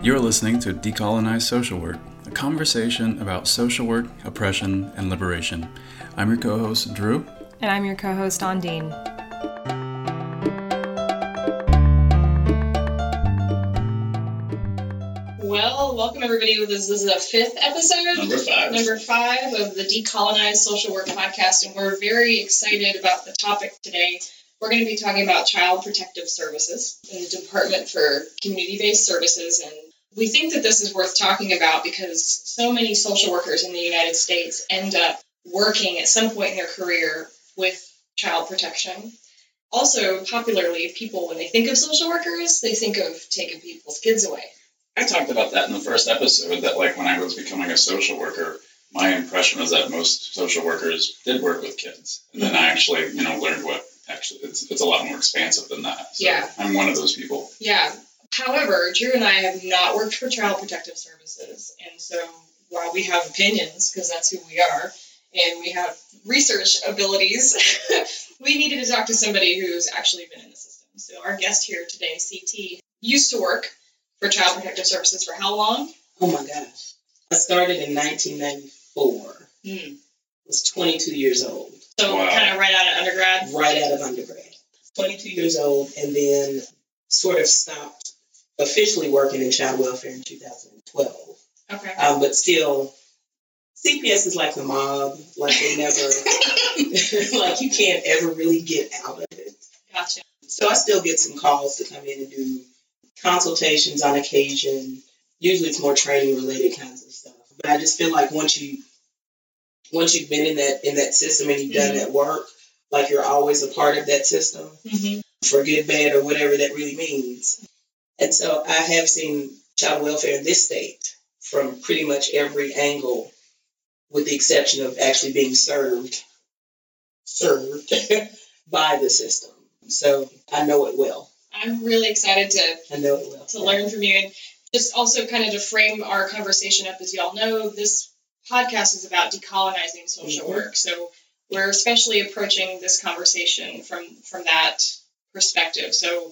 You're listening to Decolonize Social Work, a conversation about social work, oppression, and liberation. I'm your co-host, Drew. And I'm your co-host, Ondine. Well, welcome everybody. This is the fifth episode. Number five of the Decolonize Social Work podcast, and we're very excited about the topic today. We're going to be talking about Child Protective Services in the Department for Community-Based Services, and we think that this is worth talking about because so many social workers in the United States end up working at some point in their career with child protection. Also, popularly, people, when they think of social workers, they think of taking people's kids away. I talked about that in the first episode, that when I was becoming a social worker, my impression was that most social workers did work with kids. And then I actually, learned it's a lot more expansive than that. So yeah. I'm one of those people. Yeah. However, Drew and I have not worked for Child Protective Services. And so while we have opinions, because that's who we are, and we have research abilities, we needed to talk to somebody who's actually been in the system. So our guest here today, CT, used to work for Child Protective Services for how long? Oh my gosh. I started in 1994. I was 22 years old. So kind of right out of undergrad? Right out of undergrad. 22 years old, and then sort of stopped officially working in child welfare in 2012. Okay. But still, CPS is like the mob. Like they never, like you can't ever really get out of it. Gotcha. So I still get some calls to come in and do consultations on occasion. Usually it's more training related kinds of stuff. But I just feel like once you've been in that system and you've done that work, like you're always a part of that system, for good, bad, or whatever that really means. And so I have seen child welfare in this state from pretty much every angle, with the exception of actually being served by the system. So I know it well. I'm really excited to learn from you. And just also kind of to frame our conversation up, as y'all know, this podcast is about decolonizing social work. So we're especially approaching this conversation from that perspective. So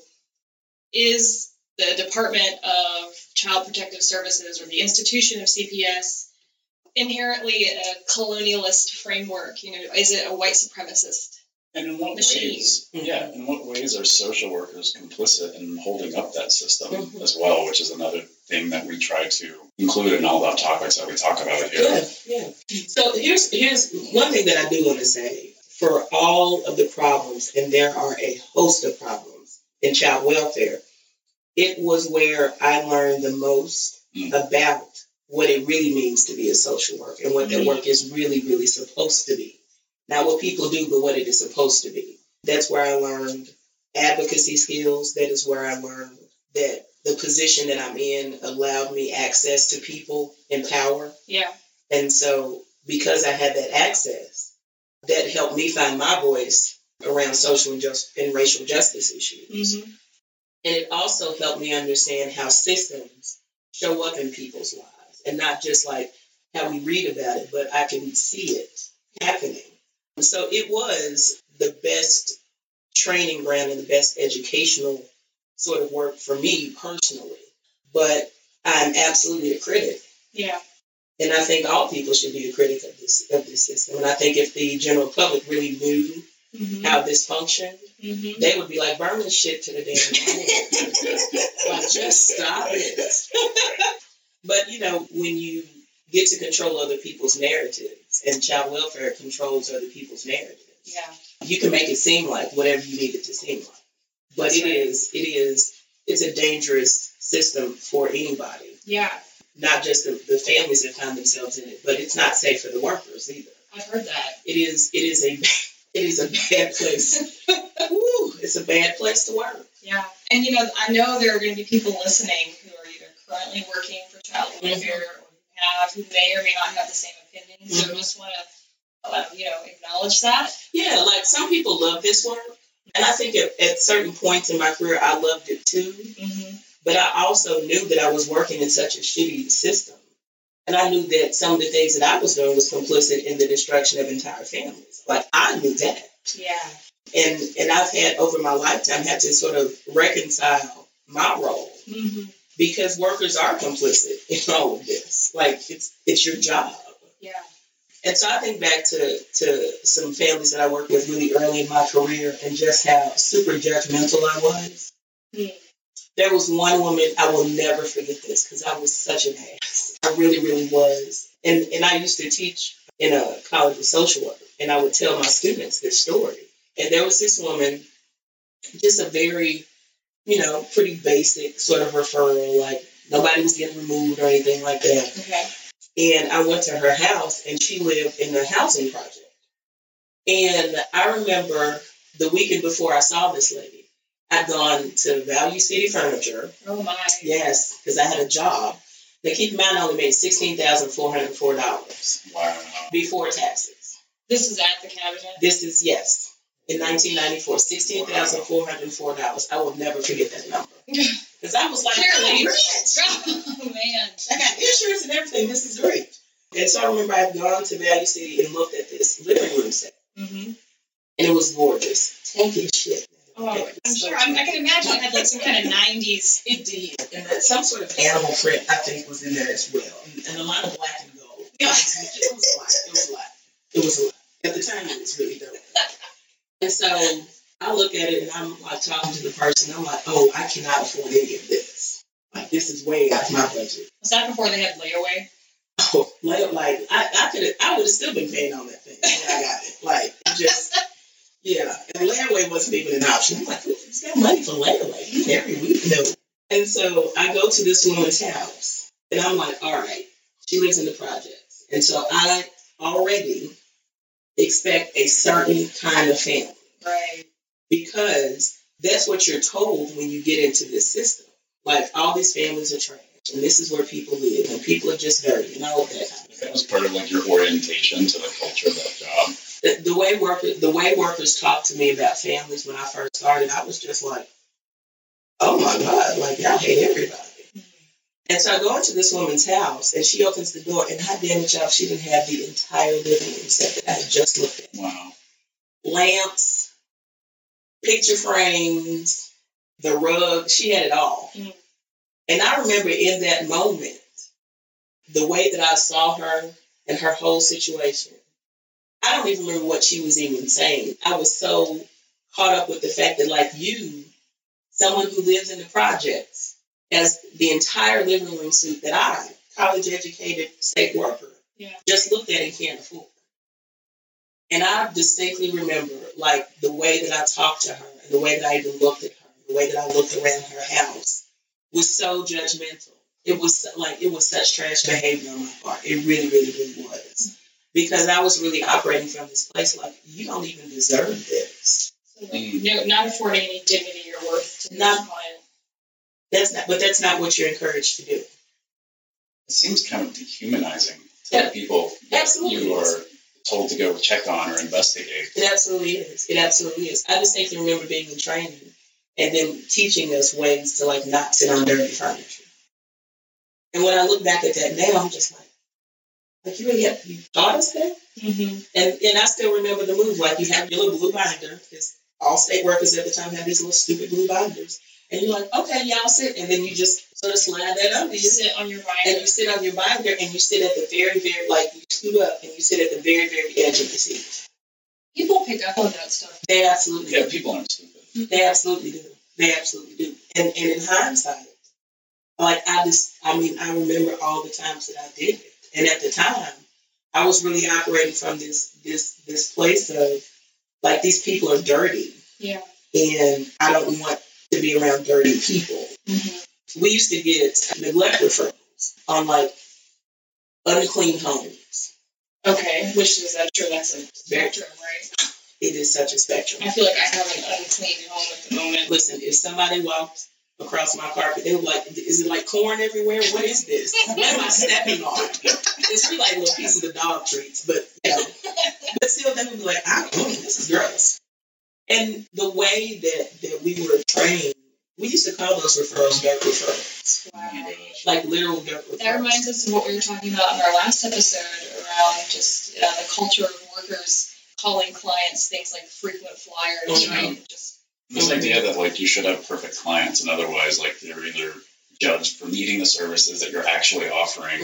is the Department of Child Protective Services, or the institution of CPS, inherently a colonialist framework? Is it a white supremacist? And in what machine? In what ways are social workers complicit in holding up that system as well, which is another thing that we try to include in all the topics that we talk about here. Yeah. So here's one thing that I do want to say. For all of the problems, and there are a host of problems in child welfare, it was where I learned the most about what it really means to be a social worker and what that work is really, really supposed to be. Not what people do, but what it is supposed to be. That's where I learned advocacy skills. That is where I learned that the position that I'm in allowed me access to people in power. Yeah. And so because I had that access, that helped me find my voice around social and racial justice issues. And it also helped me understand how systems show up in people's lives, and not just like how we read about it, but I can see it happening. So it was the best training ground and the best educational sort of work for me personally. But I'm absolutely a critic. Yeah. And I think all people should be a critic of this system. And I think if the general public really knew how this functioned, they would be like, burn this shit to the damn ground. Like, just stop it. But, when you get to control other people's narratives, and child welfare controls other people's narratives, you can make it seem like whatever you need it to seem like. But it's a dangerous system for anybody. Yeah. Not just the families that find themselves in it, but it's not safe for the workers either. I've heard that. It is a bad place. It's a bad place to work. Yeah. And I know there are going to be people listening who are either currently working for child welfare or who may or may not have the same opinion. So I just want to acknowledge that. Yeah, like some people love this work. And I think at certain points in my career, I loved it too. But I also knew that I was working in such a shitty system. And I knew that some of the things that I was doing was complicit in the destruction of entire families. Like, I knew that. Yeah. And I've had, over my lifetime, had to sort of reconcile my role because workers are complicit in all of this. Like, it's your job. Yeah. And so I think back to some families that I worked with really early in my career and just how super judgmental I was. Mm. There was one woman, I will never forget this because I was such an ass. I really, really was. And I used to teach in a college of social work, and I would tell my students this story. And there was this woman, just a very, pretty basic sort of referral, like nobody was getting removed or anything like that. Okay. And I went to her house, and she lived in a housing project. And I remember the weekend before I saw this lady, I'd gone to Value City Furniture. Oh, my. Yes, because I had a job. Now, keep in mind, I only made $16,404. Wow. Before taxes. This is at the cabinet? This is, yes, in 1994, $16,404. I will never forget that number. Because I was like, Clearly. I'm rich. Oh, man. I got insurance and everything. This is great. And so I remember I had gone to Value City and looked at this living room set. Mm-hmm. And it was gorgeous. Take your shit. Oh, I'm sure. I can imagine it had like some kind of 90s. It did. And that some sort of animal print, I think, was in there as well. And a lot of black and gold. It was a lot. At the time, it was really dope. And so I look at it and I'm like talking to the person. I'm like, oh, I cannot afford any of this. Like, this is way out of my budget. Was that before they had layaway? Oh, like I would have still been paying on that thing when I got it. Like, just. Yeah, and layaway wasn't even an option. I'm like, who's got money for layaway? Every week, no. And so I go to this woman's house, and I'm like, all right, she lives in the projects. And so I already expect a certain kind of family. Right. Because that's what you're told when you get into this system. Like, all these families are trash, and this is where people live, and people are just dirty, and all of that kind of stuff. That was part of like your orientation to the culture of that job. The way workers talked to me about families when I first started, I was just like, oh my God, like, y'all hate everybody. Mm-hmm. And so I go into this woman's house, and she opens the door, and hot damn it, y'all, she didn't have the entire living room set that I had just looked at. Wow. Lamps, picture frames, the rug, she had it all. Mm-hmm. And I remember in that moment, the way that I saw her and her whole situation, I don't even remember what she was even saying. I was so caught up with the fact that, like, you, someone who lives in the projects, has the entire living room suite that I, college-educated state worker, just looked at and can't afford. And I distinctly remember, like, the way that I talked to her, and the way that I even looked at her, the way that I looked around her house, was so judgmental. It was such trash behavior on my part. It really, really, really was. Because I was really operating from this place like, you don't even deserve this. So, not affording any dignity or worth to this client. That's not what you're encouraged to do. It seems kind of dehumanizing to people that you are told to go check on or investigate. It absolutely is. It absolutely is. I distinctly remember being in training and then teaching us ways to, like, not sit on dirty furniture. And when I look back at that now, I'm just like, you taught us that? Mm-hmm. And I still remember the move. Like, you have your little blue binder, because all state workers at the time had these little stupid blue binders. And you're like, okay, y'all sit. And then you just sort of slide that under you. Sit on your binder. And you sit on your binder, and you sit at the very, very, like, you scoot up, and you sit at the very, very edge of the seat. People pick up on that stuff. They absolutely do. Yeah, people aren't stupid. Mm-hmm. They absolutely do. And in hindsight, like, I remember all the times that I did it. And at the time, I was really operating from this place of, like, these people are dirty. Yeah. And I don't want to be around dirty people. Mm-hmm. We used to get neglect referrals on, like, unclean homes. Okay. Which is, I'm sure that's a spectrum, right? It is such a spectrum. I feel like I have an unclean home at the moment. Listen, if somebody walked across my carpet, they were like, is it like corn everywhere? What is this? What am I stepping on? It's really like little pieces of dog treats, but but still they would be like, this is gross. And the way that we were trained, we used to call those referrals dirt referrals. Wow. Like literal dirt referrals. That reminds us of what we were talking about in our last episode around just the culture of workers calling clients things like frequent flyers, right? This idea that, like, you should have perfect clients, and otherwise, like, they're either judged for needing the services that you're actually offering,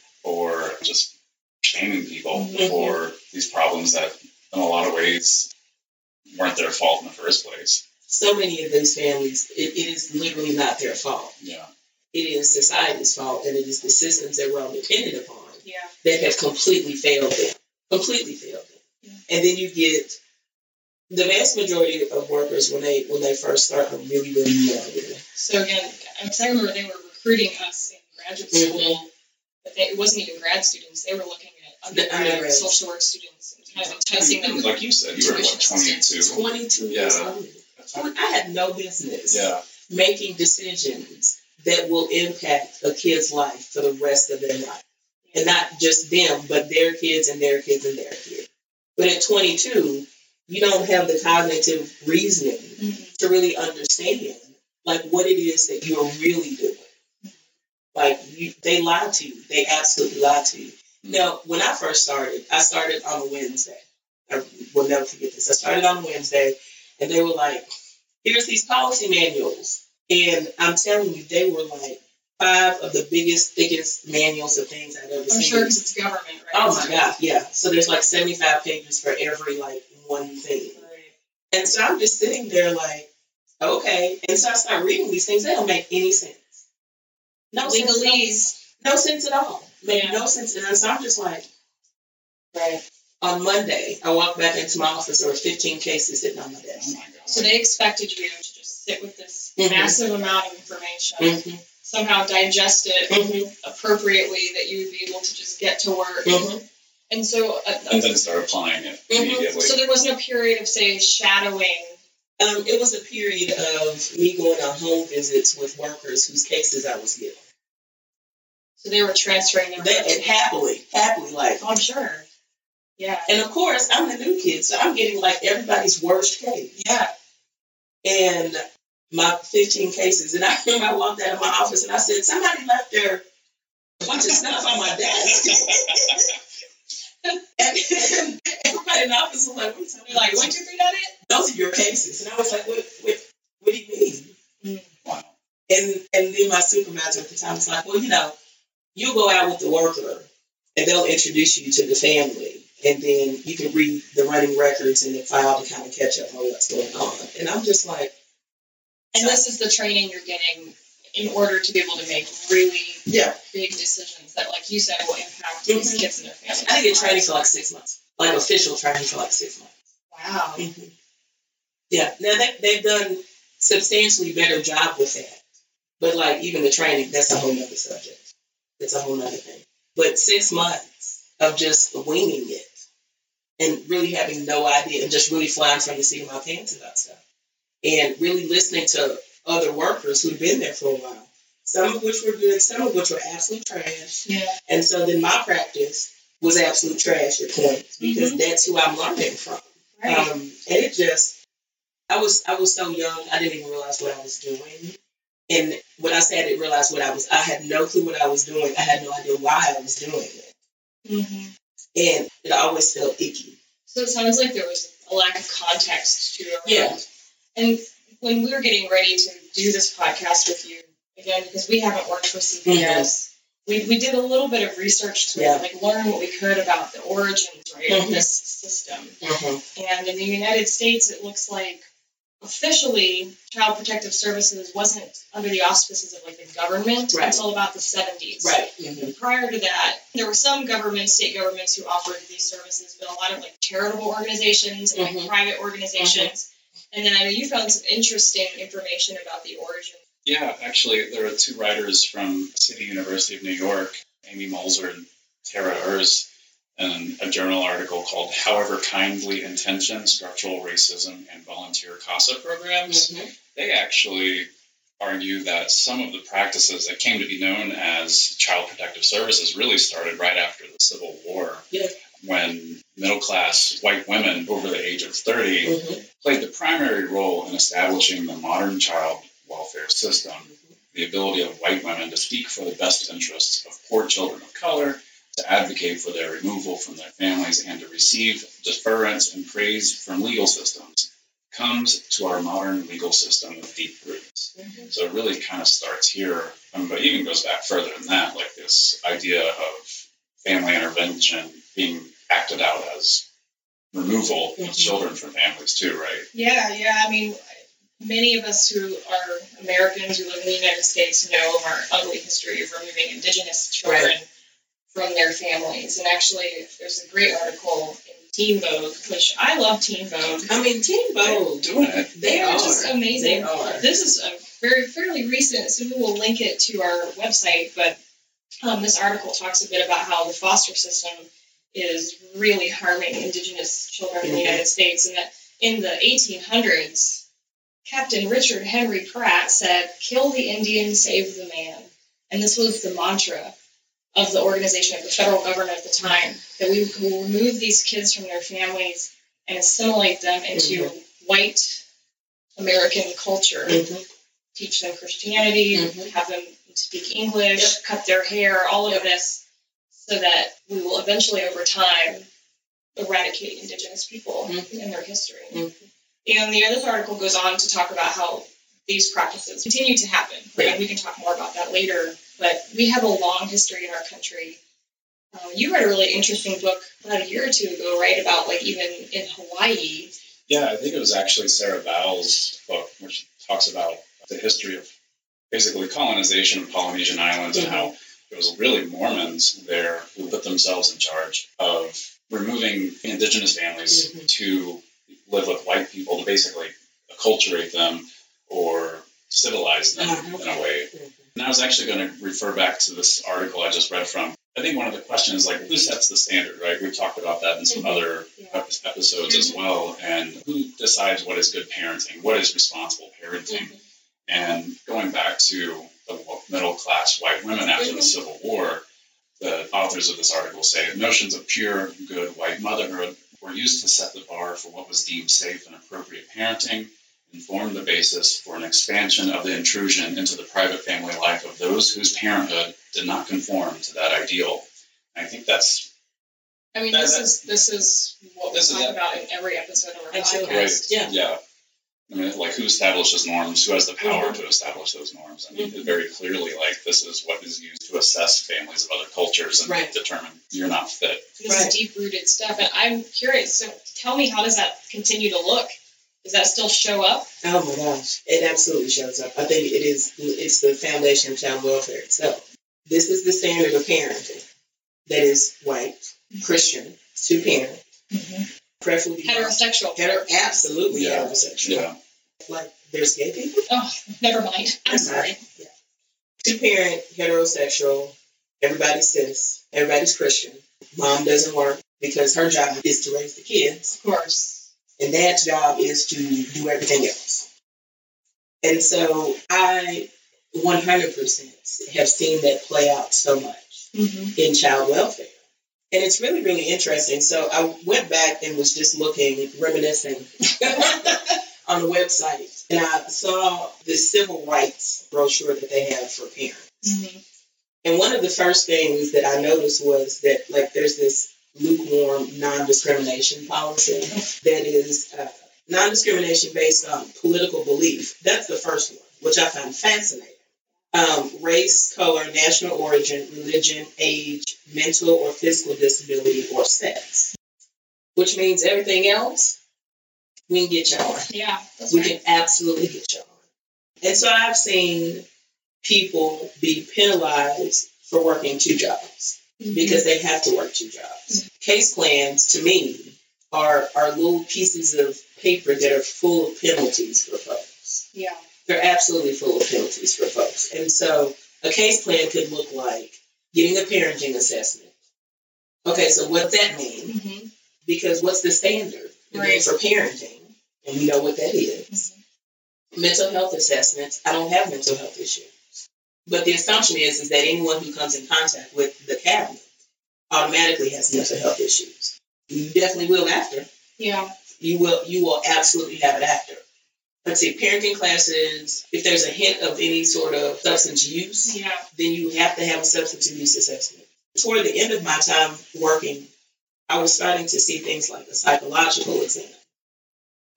or just shaming people for these problems that in a lot of ways weren't their fault in the first place. So many of those families, it is literally not their fault. Yeah. It is society's fault, and it is the systems that we're all dependent upon that have completely failed them. Completely failed them. Yeah. And then you get the vast majority of workers when they first start are really, really young. So again, I remember they were recruiting us in graduate school, but it wasn't even grad students. They were looking at undergrad social work students and kind of enticing them. Like you said, you were like 22. 22 years old. I had no business making decisions that will impact a kid's life for the rest of their life. And not just them, but their kids and their kids and their kids. But at 22, you don't have the cognitive reasoning to really understand, like, what it is that you're really doing. Like, they lied to you. They absolutely lied to you. Now, when I first started, I started on a Wednesday. I will never forget this. I started on a Wednesday, and they were like, here's these policy manuals. And I'm telling you, they were like 5 of the biggest, thickest manuals of things I've ever seen. I'm sure because it's government, right? Oh, my God, yeah. So there's like 75 pages for every, like, one thing. Right. And so I'm just sitting there like, okay. And so I start reading these things. They don't make any sense. No Legalese. No sense at all. Make no sense. And so I'm just like, right. On Monday, I walked back into my office. There were 15 cases sitting on my desk. Oh my God. So they expected you to just sit with this massive amount of information, somehow digest it appropriately, that you would be able to just get to work. And so, and then start applying it immediately. So there wasn't a period of, say, shadowing. It was a period of me going on home visits with workers whose cases I was getting. So they were transferring their work. Happily, like. Oh, I'm sure. Yeah. And of course, I'm the new kid, so I'm getting like everybody's worst case. Yeah. And my 15 cases. And I remember I walked out of my office and I said, somebody left their bunch of stuff on my desk. And everybody in the office was like, like, 1, 2, 3, that it? Those are your cases. And I was like, what do you mean? Wow. And then my supervisor at the time was like, well, you'll go out with the worker and they'll introduce you to the family. And then you can read the running records in the file to kind of catch up on what's going on. And I'm just like. And this is the training you're getting in order to be able to make really big decisions that, like you said, will impact these kids and their families. I didn't get training for like 6 months. Like official training for like 6 months. Wow. Yeah. Now they've done substantially better job with that. But like even the training, that's a whole nother subject. It's a whole nother thing. But 6 months of just winging it and really having no idea and just really flying from the seat of my pants about stuff. And really listening to other workers who'd been there for a while. Some of which were good, some of which were absolute trash. Yeah. And so then my practice was absolute trash at points because that's who I'm learning from. Right. And it just, I was so young, I didn't even realize what I was doing. And when I say I didn't realize I had no clue what I was doing. I had no idea why I was doing it. And it always felt icky. So it sounds like there was a lack of context to it. Yeah. And when we were getting ready to do this podcast with you, again, because we haven't worked for CPS, we did a little bit of research to learn what we could about the origins, of this system. And in the United States, it looks like officially Child Protective Services wasn't under the auspices of the government until about the 70s. Right. And prior to that, there were some state governments who offered these services, but a lot of charitable organizations and private organizations. And then I know you found some interesting information about the origin. Yeah, actually, there are 2 writers from City University of New York, Amy Mulzer and Tara Urs, in a journal article called However Kindly Intentioned, Structural Racism and Volunteer CASA Programs. They actually argue that some of the practices that came to be known as Child Protective Services really started right after the Civil War, when middle-class white women over the age of 30 played the primary role in establishing the modern child welfare system, the ability of white women to speak for the best interests of poor children of color, to advocate for their removal from their families, and to receive deference and praise from legal systems. comes to our modern legal system with deep roots. Mm-hmm. So it really kind of starts here, but even goes back further than that, like this idea of family intervention being acted out as removal of children from families too, right? Yeah. I mean, many of us who are Americans who live in the United States know of our ugly history of removing Indigenous children from their families. And actually, there's a great article in Teen Vogue, which I love Teen Vogue. I mean, Teen Vogue, they are just amazing. They are. This is a fairly recent, so we will link it to our website. But this article talks a bit about how the foster system is really harming Indigenous children in the United States, and that in the 1800s, Captain Richard Henry Pratt said, "Kill the Indian, save the man." And this was the mantra of the organization, of the federal government at the time, that we will remove these kids from their families and assimilate them into white American culture, teach them Christianity, have them speak English, cut their hair, all of this, so that we will eventually, over time, eradicate Indigenous people in their history. And the other article goes on to talk about how these practices continue to happen. Right? We can talk more about that later, but we have a long history in our country. You read a really interesting book about a year or two ago, right, about like even in Hawaii. Yeah, I think it was actually Sarah Battle's book, which talks about the history of basically colonization of Polynesian islands and how it was really Mormons there who put themselves in charge of removing Indigenous families to live with white people, to basically acculturate them or civilize them in a way. And I was actually going to refer back to this article I just read from. I think one of the questions is like, who sets the standard, right? We've talked about that in some other episodes as well. And who decides what is good parenting? What is responsible parenting? And going back to the middle-class white women after the Civil War, the authors of this article say notions of pure, good white motherhood were used to set the bar for what was deemed safe and appropriate parenting, and formed the basis for an expansion of the intrusion into the private family life of those whose parenthood did not conform to that ideal. And I think that's... I mean, this is what we talk about in every episode of our podcast. Right. Yeah. I mean, like, who establishes norms? Who has the power to establish those norms? I mean, very clearly, like, this is what is used to assess families of other cultures and determine you're not fit. This is deep-rooted stuff. And I'm curious, so tell me, how does that continue to look? Does that still show up? Oh, my gosh. It absolutely shows up. I think it's the foundation of child welfare itself. This is the standard of parenting that is white, Christian, two-parent. Preferably heterosexual. Absolutely heterosexual. Yeah. Like, there's gay people? Oh, never mind. I'm sorry. Yeah. Two-parent, heterosexual, everybody's cis, everybody's Christian. Mom doesn't work because her job is to raise the kids. Of course. And dad's job is to do everything else. And so I 100% have seen that play out so much in child welfare. And it's really, really interesting. So I went back and was just looking, reminiscing on the website. And I saw the civil rights brochure that they have for parents. And one of the first things that I noticed was that, like, there's this lukewarm non-discrimination policy that is non-discrimination based on political belief. That's the first one, which I found fascinating. Race, color, national origin, religion, age, mental or physical disability, or sex. Which means everything else, we can get you on. Yeah, that's we can absolutely get you on. And so I've seen people be penalized for working two jobs because they have to work two jobs. Case plans, to me, are little pieces of paper that are full of penalties for folks. Yeah. They're absolutely full of penalties for folks. And so a case plan could look like getting a parenting assessment. Okay, so what's that mean? Because what's the standard for parenting? And we know what that is. Mental health assessments. I don't have mental health issues. But the assumption is that anyone who comes in contact with the cabinet automatically has mental health issues. You definitely will after. Yeah. You will absolutely have it after. Let's see, parenting classes, if there's a hint of any sort of substance use, then you have to have a substance abuse assessment. Toward the end of my time working, I was starting to see things like a psychological exam.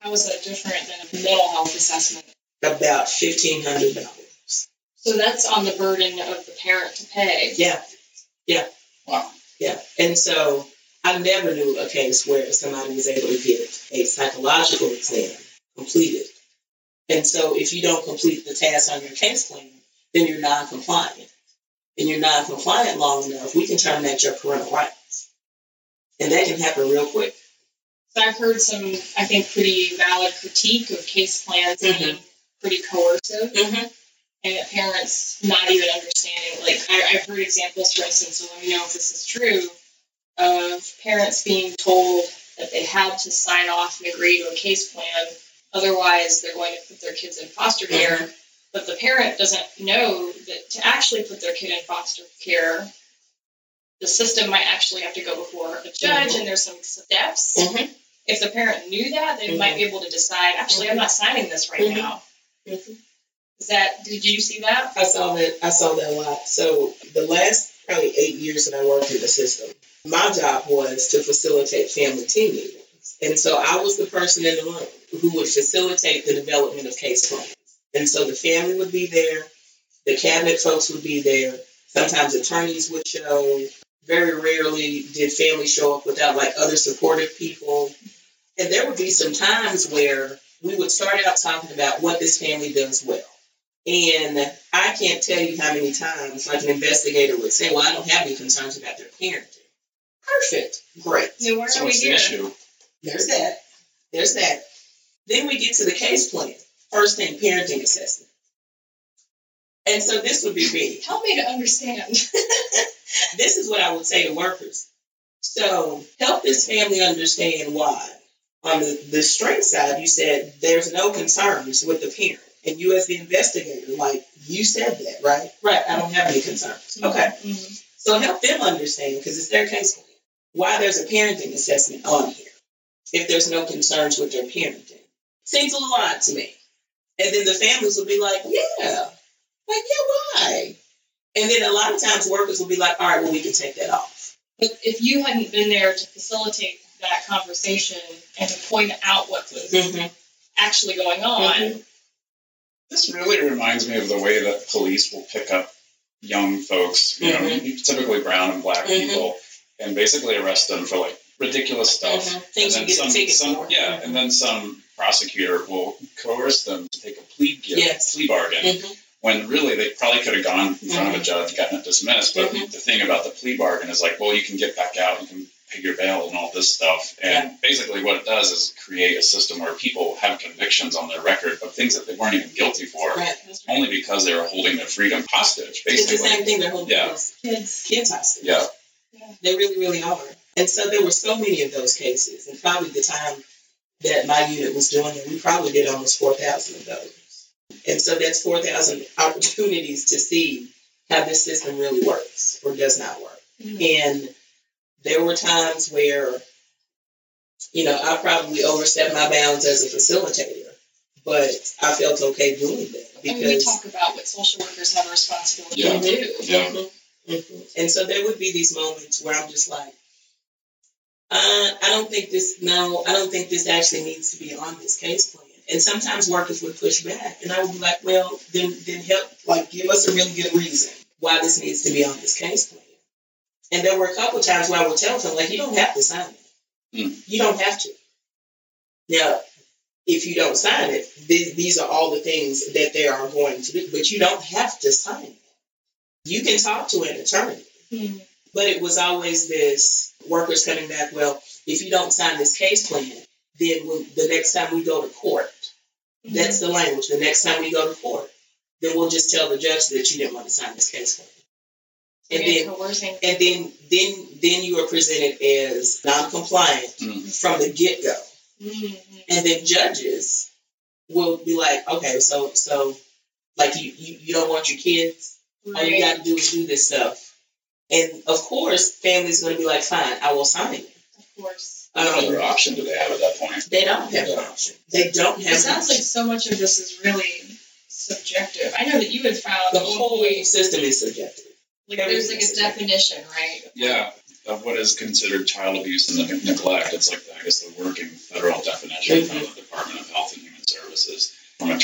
How is that different than a mental health assessment? About $1,500. So that's on the burden of the parent to pay. Yeah. Wow. Yeah. And so I never knew a case where somebody was able to get a psychological exam completed. And so if you don't complete the task on your case plan, then you're non-compliant. And you're non-compliant long enough, we can terminate your parental rights. And that can happen real quick. So I've heard some, I think, pretty valid critique of case plans being pretty coercive. Mm-hmm. And that parents not even understanding. Like, I've heard examples, for instance, so let me know if this is true, of parents being told that they had to sign off and agree to a case plan, otherwise they're going to put their kids in foster care. Mm-hmm. But the parent doesn't know that to actually put their kid in foster care, the system might actually have to go before a judge, and there's some steps. Mm-hmm. If the parent knew that, they might be able to decide, actually, I'm not signing this right now. Mm-hmm. Did you see that? I saw that a lot. So the last probably 8 years that I worked in the system, my job was to facilitate family team meetings. And so I was the person in the room who would facilitate the development of case plans. And so the family would be there, the cabinet folks would be there, sometimes attorneys would show. Very rarely did families show up without like other supportive people. And there would be some times where we would start out talking about what this family does well. And I can't tell you how many times like an investigator would say, well, I don't have any concerns about their parenting. Perfect. Great. Then why are we here? There's that. Then we get to the case plan. First thing, parenting assessment. And so this would be big. Help me to understand. This is what I would say to workers. So help this family understand why. On the strength side, you said there's no concerns with the parent. And you as the investigator, like, you said that, right? Right, I don't have any concerns. Mm-hmm. Okay. Mm-hmm. So help them understand, because it's their case plan, why there's a parenting assessment on here if there's no concerns with their parenting. Seems a little odd to me. And then the families will be like, yeah, why? And then a lot of times workers will be like, all right, well, we can take that off. But if you hadn't been there to facilitate that conversation and to point out what was actually going on. This really reminds me of the way that police will pick up young folks, you know, typically brown and black people, and basically arrest them for like ridiculous stuff. Things you get a ticket for. Yeah, and then some prosecutor will coerce them to take a plea bargain. When really they probably could have gone in front of a judge, gotten it dismissed. But the thing about the plea bargain is like, well, you can get back out, you can pay your bail and all this stuff. And basically what it does is create a system where people have convictions on their record of things that they weren't even guilty for, only because they were holding their freedom hostage, basically. It's the same thing they're holding kids hostage. Yeah. They really, really are. And so there were so many of those cases. And probably the time that my unit was doing it, we probably did almost 4,000 of those. And so that's 4,000 opportunities to see how this system really works or does not work. And there were times where, you know, I probably overstepped my bounds as a facilitator, but I felt okay doing that. Because we talk about what social workers have a responsibility to do. And so there would be these moments where I'm just like, I don't think this actually needs to be on this case plan. And sometimes workers would push back, and I would be like, well, then help, like, give us a really good reason why this needs to be on this case plan. And there were a couple of times where I would tell them, like, you don't have to sign it. You don't have to. Now, if you don't sign it, these are all the things that they are going to do, but you don't have to sign it. You can talk to an attorney. But it was always this workers coming back, well, if you don't sign this case plan, then the next time we go to court, that's the language. The next time we go to court, then we'll just tell the judge that you didn't want to sign this case plan. And then you are presented as non-compliant from the get-go. And then judges will be like, okay, so like you don't want your kids? All you got to do is do this stuff. And of course, family's going to be like, fine, I will sign it. Of course. What other option do they have at that point? They don't have an option. They don't have. It sounds like so much of this is really subjective. I know that you had found the whole system is subjective. Like there's like a definition, right? Yeah, of what is considered child abuse and neglect. It's like I guess the working federal definition from the Department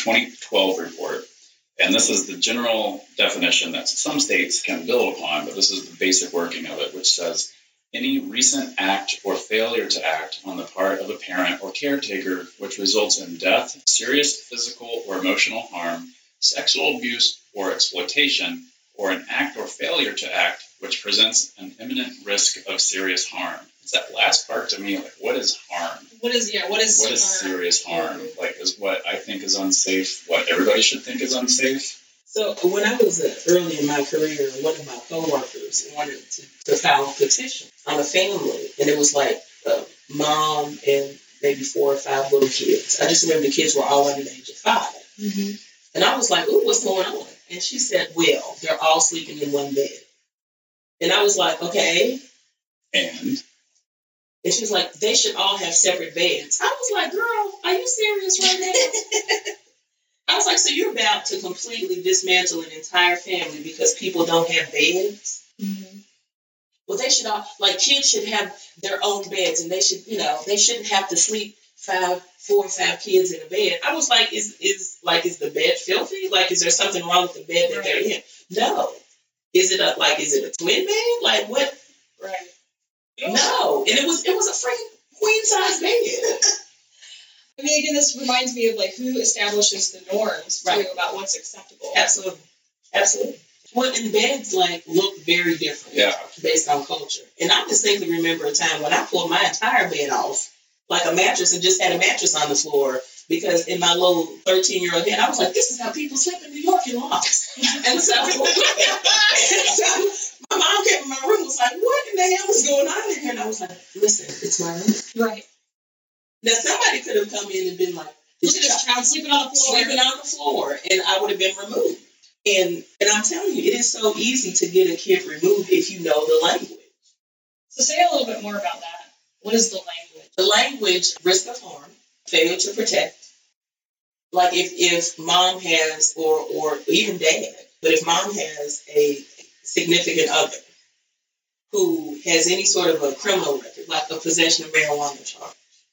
2012 report. And this is the general definition that some states can build upon, but this is the basic working of it, which says any recent act or failure to act on the part of a parent or caretaker which results in death, serious physical or emotional harm, sexual abuse or exploitation, or an act or failure to act which presents an imminent risk of serious harm. It's that last part to me, like, what is harm? What is serious harm? Like, is what I think is unsafe, what everybody should think is unsafe? So when I was early in my career, one of my coworkers wanted to file a petition on a family, and it was like mom and maybe 4 or 5 little kids. I just remember the kids were all under the age of 5. Mm-hmm. And I was like, ooh, what's going on? And she said, well, they're all sleeping in one bed. And I was like, okay. And she's like, they should all have separate beds. I was like, girl, are you serious right now? I was like, so you're about to completely dismantle an entire family because people don't have beds? Mm-hmm. Well, they should all, like, kids should have their own beds, and they should, they shouldn't have to sleep 4 or 5 kids in a bed. I was like, is the bed filthy? Like, is there something wrong with the bed that they're in? No. Is it a twin bed? Like, what? Right. No. And it was a free queen size bed. I mean, again, this reminds me of, like, who establishes the norms, too, about what's acceptable. Absolutely. Well, and beds, like, look very different based on culture. And I distinctly remember a time when I pulled my entire bed off, like a mattress, and just had a mattress on the floor, because in my little 13-year-old head, I was like, this is how people sleep in New York in lofts. And so my mom came in my room and was like, what in the hell is going on in here? And I was like, listen, it's my room. Right. Now, somebody could have come in and been like, look at this child sleeping on the floor. And I would have been removed. And I'm telling you, it is so easy to get a kid removed if you know the language. So say a little bit more about that. What is the language? The language, risk of harm, failure to protect. Like if mom has, or even dad, but if mom has a significant other who has any sort of a criminal record, like a possession of marijuana charge,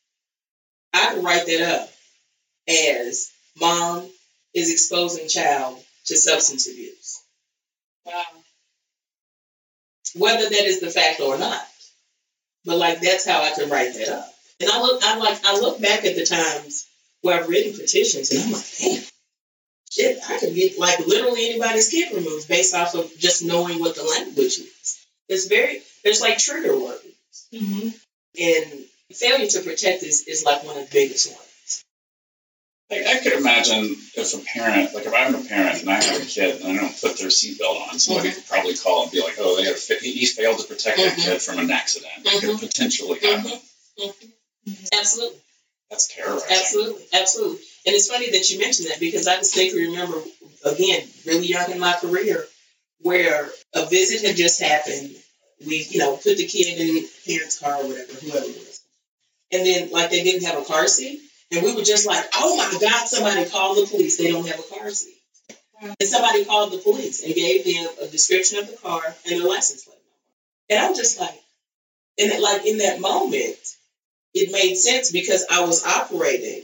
I could write that up as mom is exposing child to substance abuse. Wow. Whether that is the fact or not. But like, that's how I could write that up. And I look back at the times where I've written petitions, and I'm like, damn, shit, I could get like literally anybody's kid removed based off of just knowing what the language is. There's like trigger words. Mm-hmm. And failure to protect is like one of the biggest ones. Like, I could imagine if a parent, like if I'm a parent and I have a kid and I don't put their seatbelt on, somebody could probably call and be like, oh, he failed to protect their kid from an accident. It could potentially happen. Absolutely. That's terrorizing. Absolutely. And it's funny that you mentioned that, because I distinctly remember, again, really young in my career, where a visit had just happened. We, put the kid in the parent's car or whatever, whoever it was. And then, like, they didn't have a car seat. And we were just like, oh, my God, somebody called the police. They don't have a car seat. And somebody called the police and gave them a description of the car and the license plate number. And I'm just like, in that moment, it made sense because I was operating.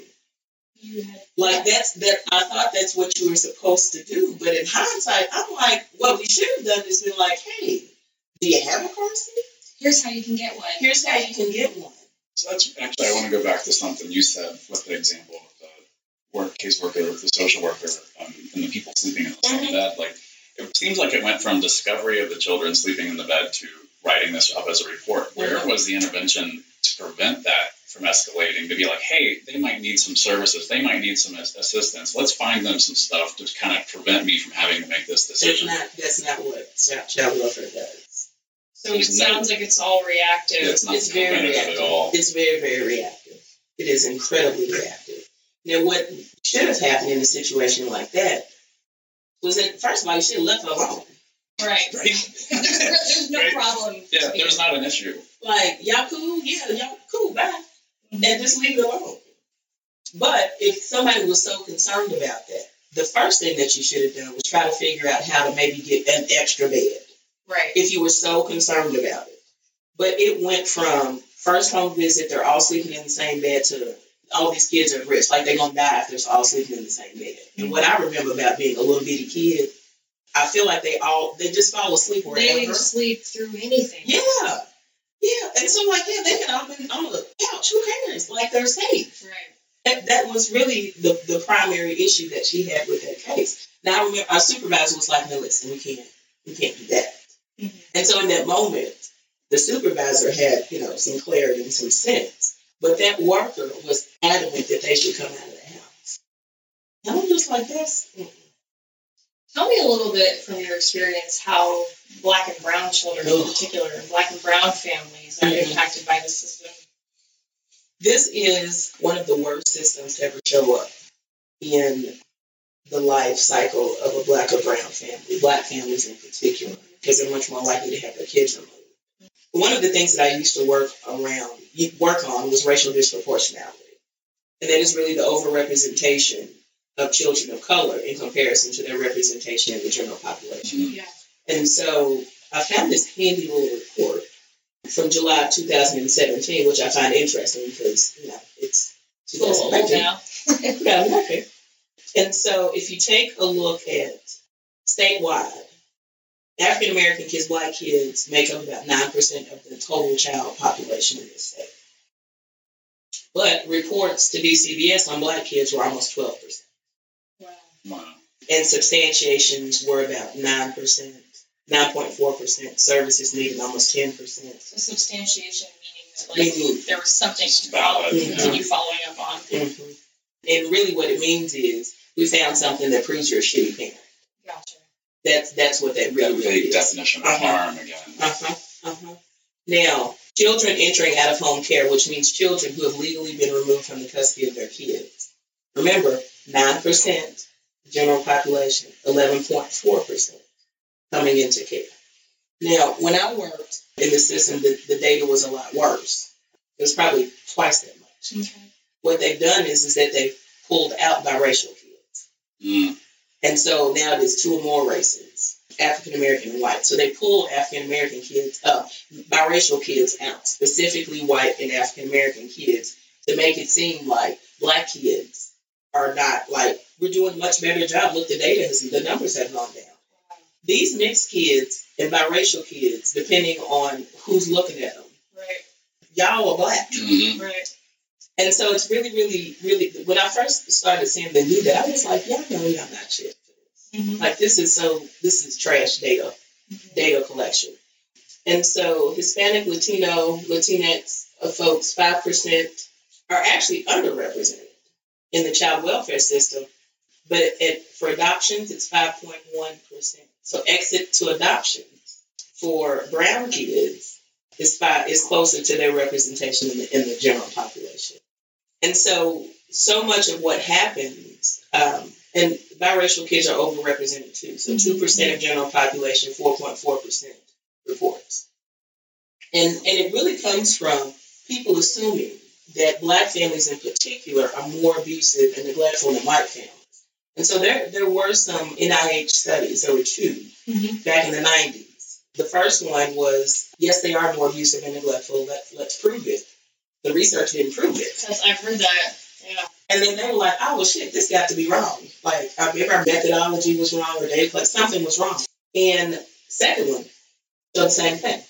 Like, I thought that's what you were supposed to do. But in hindsight, I'm like, what we should have done is been like, hey, do you have a car seat? Here's how you can get one. Here's how you can get one. So that's actually, I want to go back to something you said with the example of the caseworker, the social worker, and the people sleeping in the same bed. Like, it seems like it went from discovery of the children sleeping in the bed to writing this up as a report. Where was the intervention to prevent that from escalating, to be like, hey, they might need some services, they might need some assistance, let's find them some stuff to kind of prevent me from having to make this decision? That's not what child welfare does. So it sounds like it's all reactive. It's very reactive at all. It's very, very reactive. It is incredibly reactive. Now, what should have happened in a situation like that was that, first of all, you should have left her alone. Right. There's no problem. Yeah, there's not an issue. Like, y'all cool? Yeah, y'all cool, bye. Mm-hmm. And just leave it alone. But if somebody was so concerned about that, the first thing that you should have done was try to figure out how to maybe get an extra bed. Right. If you were so concerned about it. But it went from first home visit, they're all sleeping in the same bed, to all these kids are at risk, like they're going to die if they're all sleeping in the same bed. And what I remember about being a little bitty kid, I feel like they just fall asleep wherever. They sleep through anything. Yeah. Yeah. And so, like, yeah, they can all be on the couch. Who cares? Like, they're safe. Right. That was really the primary issue that she had with that case. Now, I remember our supervisor was like, no, listen, we can't do that. Mm-hmm. And so in that moment, the supervisor had, some clarity and some sense. But that worker was adamant that they should come out of the house. And I'm just like, Tell me a little bit from your experience how Black and brown children in particular, and Black and brown families are impacted by the system. This is one of the worst systems to ever show up in the life cycle of a Black or brown family, Black families in particular, because they're much more likely to have their kids removed. One of the things that I used to work on was racial disproportionality. And that is really the overrepresentation of children of color in comparison to their representation in the general population. Yeah. And so I found this handy little report from July 2017, which I find interesting because, it's 2019 now. Okay. And so if you take a look at statewide, African American kids, Black kids, make up about 9% of the total child population in this state. But reports to DCBS on Black kids were almost 12%. Wow. And substantiations were about 9%, 9.4%. Services needed almost 10%. So substantiation meaning that there was something to continue following up on. Mm-hmm. And really what it means is we found something that proves you're a shitty parent. Gotcha. That's what that really is. Definition of harm again. Now, children entering out-of-home care, which means children who have legally been removed from the custody of their kids. Remember, 9% general population, 11.4% coming into care. Now, when I worked in the system, the data was a lot worse. It was probably twice that much. Okay. What they've done is that they've pulled out biracial kids. Mm. And so now there's two or more races, African American and white. So they pulled African American kids, biracial kids out, specifically white and African American kids, to make it seem like Black kids are not, like, we're doing a much better job. Look, the numbers have gone down. These mixed kids and biracial kids, depending on who's looking at them, right, y'all are Black. Mm-hmm. Right. And so it's really, really, really, when I first started seeing the new data, I was like, y'all know y'all not shit for this. Mm-hmm. Like, this is trash data, data collection. And so Hispanic, Latino, Latinx folks, 5% are actually underrepresented in the child welfare system. But for adoptions, it's 5.1%. So exit to adoptions for brown kids is closer to their representation in the general population. And so much of what happens, and biracial kids are overrepresented too. So 2% of general population, 4.4% reports. And it really comes from people assuming that Black families in particular are more abusive and neglectful than white families. And so there were some NIH studies, there were two, back in the 90s. The first one was, yes, they are more abusive and neglectful, let's prove it. The research didn't prove it. I've heard that, yeah. And then they were like, oh, well, shit, this got to be wrong. Like, maybe our methodology was wrong, or something was wrong. And second one, so the same thing.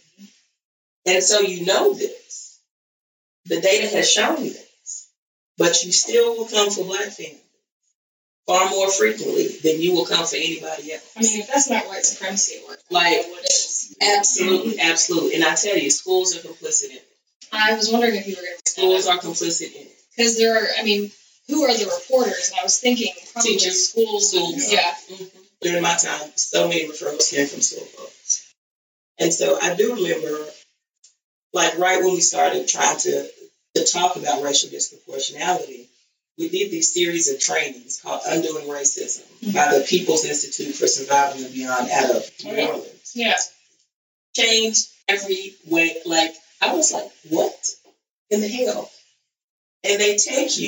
And so you know this. The data has shown this. But you still will come for Black families far more frequently than you will come for anybody else. I mean, if that's not white supremacy at work, like, what is? Absolutely, absolutely. And I tell you, schools are complicit in it. I was wondering if you were going to say schools are complicit in it. Because there are, who are the reporters? And I was thinking probably teachers, schools. Yeah. Mm-hmm. During my time, so many referrals came from school folks. And so I do remember, like, right when we started trying to talk about racial disproportionality, we did these series of trainings called Undoing Racism by the People's Institute for Survival and Beyond out of New Orleans. Yeah. Changed every way. Like, I was like, what in the hell? And they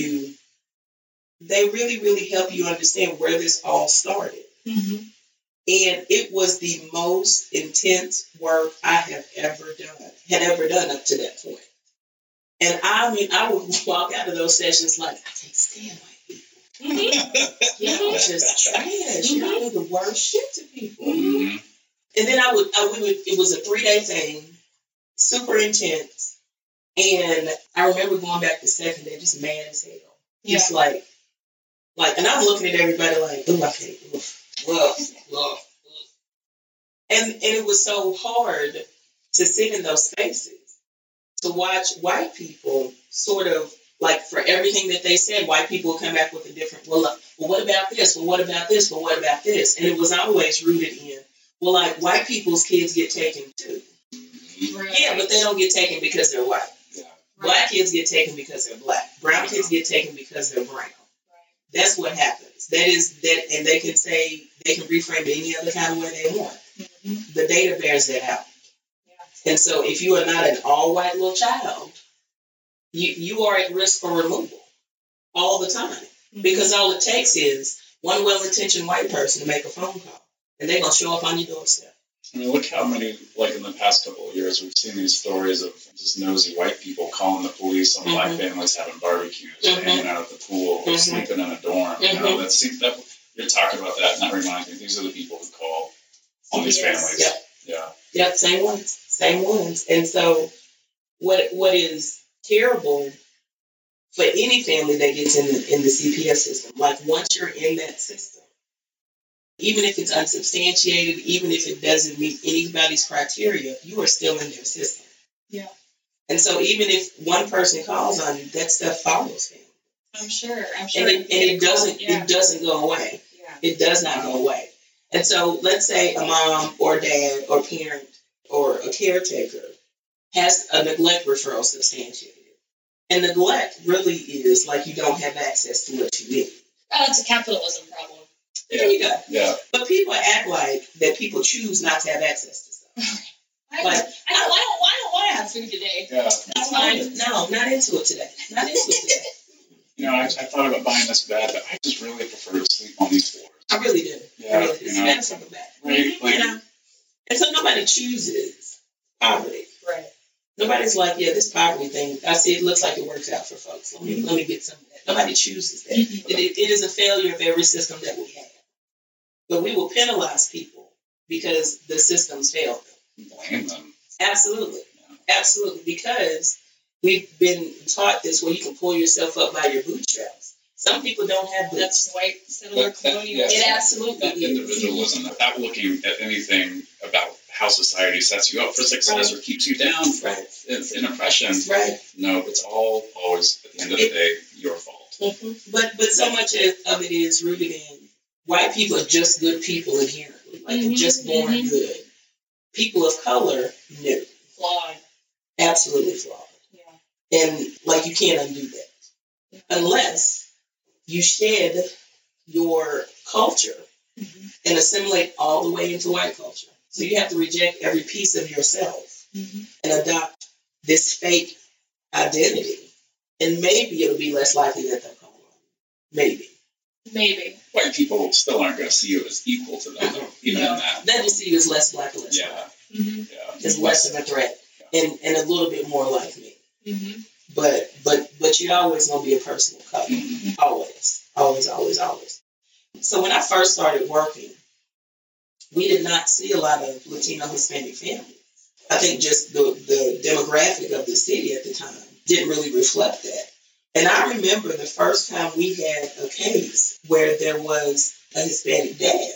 really, really help you understand where this all started. Mm-hmm. And it was the most intense work I had ever done up to that point. And I mean, I would walk out of those sessions like, I can't stand white people. Y'all just trash. Y'all do the worst shit to people. And then it was a 3-day thing, super intense. And I remember going back the second day, just mad as hell. Just like, and I'm looking at everybody like, ooh, I can't, ugh. And it was so hard to sit in those spaces, to watch white people sort of, like, for everything that they said, white people would come back with a different, well, what about this? Well, what about this? Well, what about this? And it was always rooted in, well, like, white people's kids get taken too. Right. Yeah, but they don't get taken because they're white. Yeah. Black kids get taken because they're black. Brown kids get taken because they're brown. Right. That's what happens. That is that, and they can reframe it any other kind of way they want. The data bears that out. Yeah. And so if you are not an all-white little child, you are at risk for removal all the time. Because all it takes is one well-intentioned white person to make a phone call, and they're going to show up on your doorstep. I mean, look how many, like in the past couple of years, we've seen these stories of just nosy white people calling the police on black families having barbecues, or hanging out at the pool, or sleeping in a dorm. You know, that you're talking about that, and that reminds me, these are the people who call on these families. Yep. Yeah. Yep, same ones. And so what is terrible for any family that gets in the CPS system, like once you're in that system, even if it's unsubstantiated, even if it doesn't meet anybody's criteria, you are still in their system. Yeah. And so even if one person calls on you, that stuff follows them. I'm sure. And it doesn't go away. Yeah. It does not go away. And so let's say a mom or dad or parent or a caretaker has a neglect referral substantiated. And neglect really is like you don't have access to what you need. Oh, it's a capitalism problem. There you go. Yeah. But people act like that people choose not to have access to stuff. I don't want to have food today. Yeah. That's fine. No, not into it today. You know, I thought about buying this bed, but I just really prefer to sleep on these floors. I really do. Yeah. It's better from the back. Right. You know? And so nobody chooses poverty. Right. Nobody's like, yeah, this poverty thing, I see it looks like it works out for folks. Let me get some of that. Nobody chooses that. It is a failure of every system that we have. But we will penalize people because the systems failed them. Blame them. Absolutely. Yeah. Absolutely. Because we've been taught this where you can pull yourself up by your bootstraps. Some people don't have boots. That's white settler colonialism. Yes, it absolutely is. Individualism, without looking at anything about how society sets you up for success or keeps you down in oppression. Right. No, it's all always, at the end of the day, your fault. But so much of it is rooted in white people are just good people inherently. Like they're just born good. People of color, no. Flawed. Absolutely flawed. Yeah. And like you can't undo that. Unless you shed your culture and assimilate all the way into white culture. So you have to reject every piece of yourself and adopt this fake identity. And maybe it'll be less likely that they'll call on you. Maybe. White people still aren't going to see you as equal to them, though, even in that. They just see you as less black or less white. As less of a threat and a little bit more like me. But you're always going to be a person of color. Always. So when I first started working, we did not see a lot of Latino Hispanic families. I think just the demographic of the city at the time didn't really reflect that. And I remember the first time we had a case where there was a Hispanic dad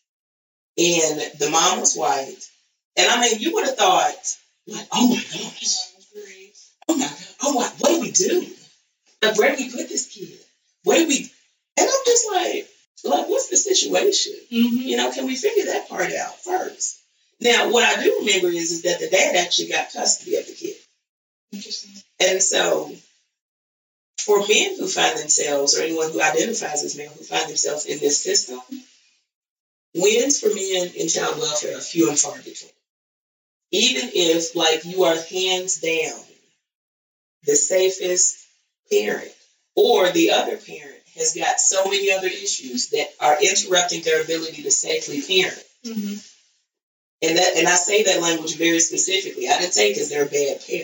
and the mom was white. And I mean, you would have thought, like, oh my gosh. Oh my God. Oh, what do we do? Like, where do we put this kid? And I'm just like, what's the situation? You know, can we figure that part out first? Now, what I do remember is that the dad actually got custody of the kid. Interesting. And so, for men who find themselves, or anyone who identifies as male who find themselves in this system, wins for men in child welfare are few and far between. Even if, like, you are hands down the safest parent, or the other parent has got so many other issues that are interrupting their ability to safely parent. And I say that language very specifically. I didn't say because they're a bad parent.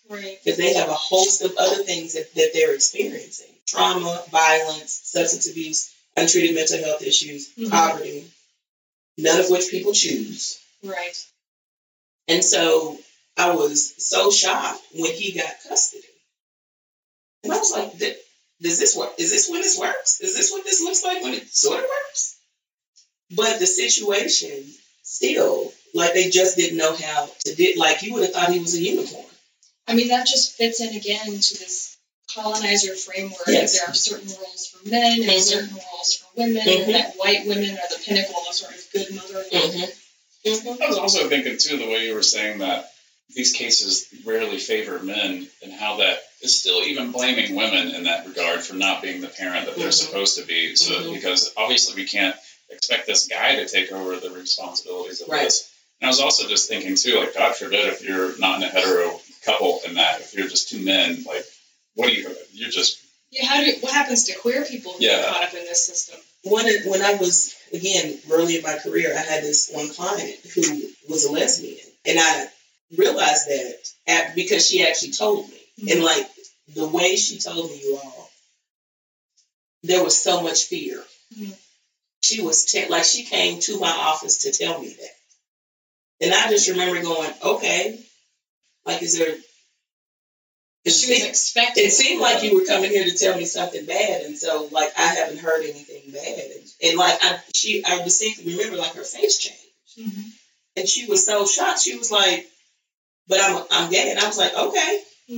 Right. Because they have a host of other things that they're experiencing. Trauma, violence, substance abuse, untreated mental health issues, poverty, none of which people choose. Right. And so I was so shocked when he got custody. And I was like, does this work? Is this when this works? Is this what this looks like when it sort of works? But the situation still, like they just didn't know how to do, like you would have thought he was a unicorn. I mean, that just fits in again to this colonizer framework. Yes. There are certain roles for men and certain roles for women, and that white women are the pinnacle of sort of good motherhood. I was also thinking, too, the way you were saying that these cases rarely favor men, and how that is still even blaming women in that regard for not being the parent that they're supposed to be. So because obviously we can't expect this guy to take over the responsibilities of this. And I was also just thinking, too, like, God forbid if you're not in a hetero couple in that, if you're just two men, like, you're just... Yeah, what happens to queer people who get caught up in this system? When I was, again, early in my career, I had this one client who was a lesbian. And I realized that because she actually told me. And, like, the way she told me, you all, there was so much fear. She was, she came to my office to tell me that. And I just remember going, okay, like, is there... She was expecting. It seemed like you were coming here to tell me something bad, and so like I haven't heard anything bad, and like I distinctly remember like her face changed, and she was so shocked. She was like, "But I'm gay," and I was like, "Okay."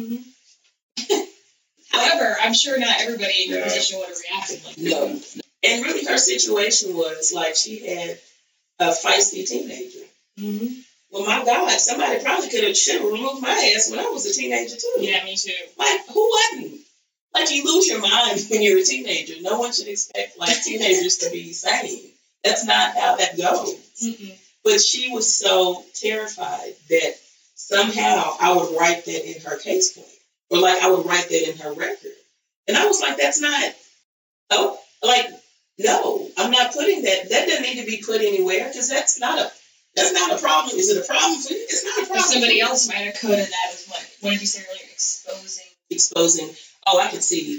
However, I'm sure not everybody in your position would have reacted like that. No, and really her situation was like she had a feisty teenager. Well, my God, somebody probably should have removed my ass when I was a teenager, too. Yeah, me too. Like, who wouldn't? Like, you lose your mind when you're a teenager. No one should expect, like, teenagers to be sane. That's not how that goes. But she was so terrified that somehow I would write that in her case plan. Or, like, I would write that in her record. And I was like, that's not... Oh, like, no, I'm not putting that. That doesn't need to be put anywhere because that's not a problem. Is it a problem for you? It's not a problem. Somebody else might have coded that as what did you say earlier? Exposing. Oh, I could see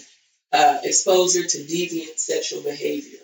exposure to deviant sexual behavior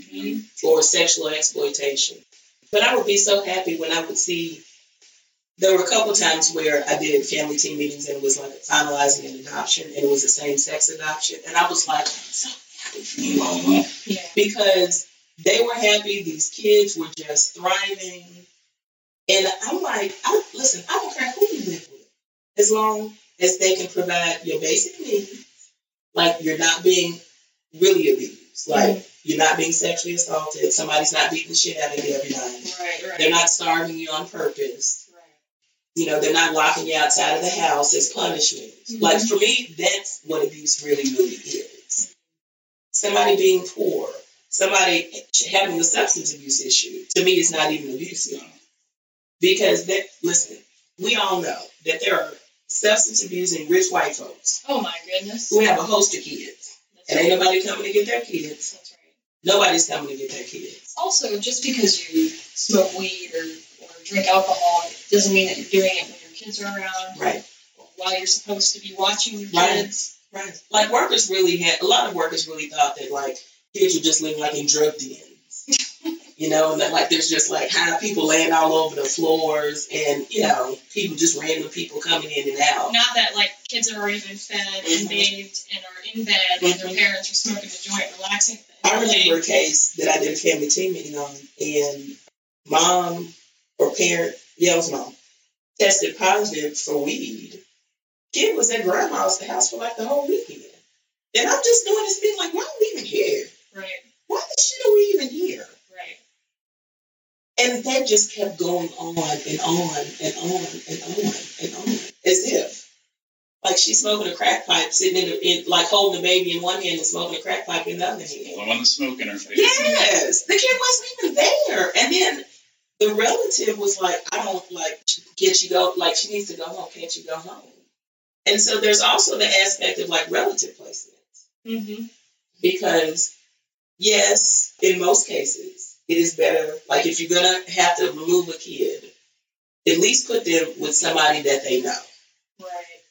or sexual exploitation. But I would be so happy when I would see. There were a couple times where I did family team meetings and it was like finalizing an adoption and it was a same-sex adoption, and I was like, I'm so happy for you all, because they were happy. These kids were just thriving. And I'm like, I don't care who you live with. As long as they can provide your basic needs, like you're not being really abused, like you're not being sexually assaulted, somebody's not beating the shit out of you every night. Right. They're not starving you on purpose. You know, they're not locking you outside of the house as punishment. Like, for me, that's what abuse really, really is. Somebody being poor. Somebody having a substance abuse issue, to me, is not even abusive. Because, listen, we all know that there are substance abusing rich white folks. Oh, my goodness. Who have a host of kids. And ain't nobody coming to get their kids. That's right. Nobody's coming to get their kids. Also, just because you smoke weed or drink alcohol doesn't mean that you're doing it when your kids are around. Right. Or while you're supposed to be watching your kids. Right. Like, a lot of workers really thought that, like, kids were just living like in drug dens, you know, and that like there's just like high people laying all over the floors, and you know, random people coming in and out. Not that like kids are already been fed and bathed and are in bed and their parents are smoking a joint, relaxing. I remember a case that I did a family team meeting on, and mom or parent, it was mom, tested positive for weed. Kid was at grandma's house for like the whole weekend, and I'm just doing this being like, why are we even here? Right. Why the shit are we even here? Right. And that just kept going on and on and on and on and on, as if, like, she's smoking a crack pipe, sitting in like holding the baby in one hand and smoking a crack pipe in the other hand. The one with smoke in her face. Yes, the kid wasn't even there. And then the relative was like, I don't like, can't you go? Like, she needs to go home. Can't you go home? And so there's also the aspect of like relative placements, because yes, in most cases, it is better, like if you're going to have to remove a kid, at least put them with somebody that they know. Right.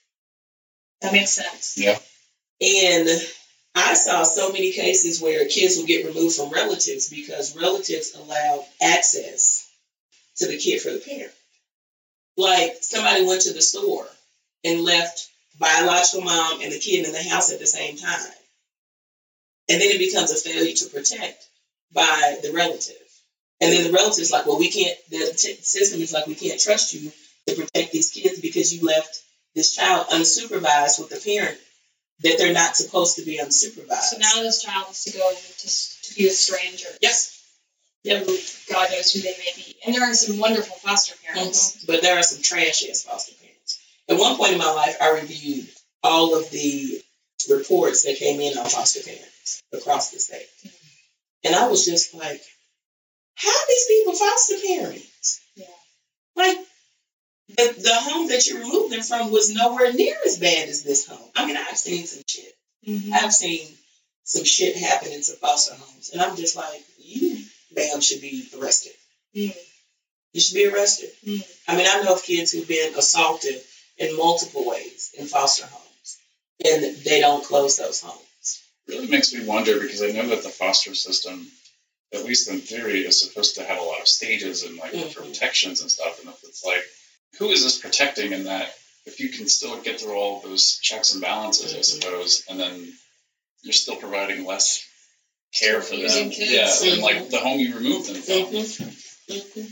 That makes sense. Yeah. And I saw so many cases where kids would get removed from relatives because relatives allowed access to the kid for the parent. Like somebody went to the store and left biological mom and the kid in the house at the same time. And then it becomes a failure to protect by the relative. And then the relative's like, well, we can't, the system is like, we can't trust you to protect these kids because you left this child unsupervised with the parent that they're not supposed to be unsupervised. So now this child has to go to be with strangers. Yes. Yep. God knows who they may be. And there are some wonderful foster parents. Mm-hmm. But there are some trash-ass foster parents. At one point in my life, I reviewed all of the reports that came in on foster parents across the state. Mm-hmm. And I was just like, how are these people foster parents? Yeah. Like, the home that you removed them from was nowhere near as bad as this home. I mean, I've seen some shit. Mm-hmm. I've seen some shit happen in some foster homes. And I'm just like, you, ma'am, should be arrested. Mm. You should be arrested. Mm. I mean, I know of kids who've been assaulted in multiple ways in foster homes, and they don't close those homes. It really makes me wonder because I know that the foster system, at least in theory, is supposed to have a lot of stages and like Mm-hmm. protections and stuff. And if it's like, who is this protecting in that? If you can still get through all of those checks and balances, Mm-hmm. I suppose, and then you're still providing less care for them. Kids. Yeah, Mm-hmm. and like the home you removed them from. Mm-hmm. Mm-hmm.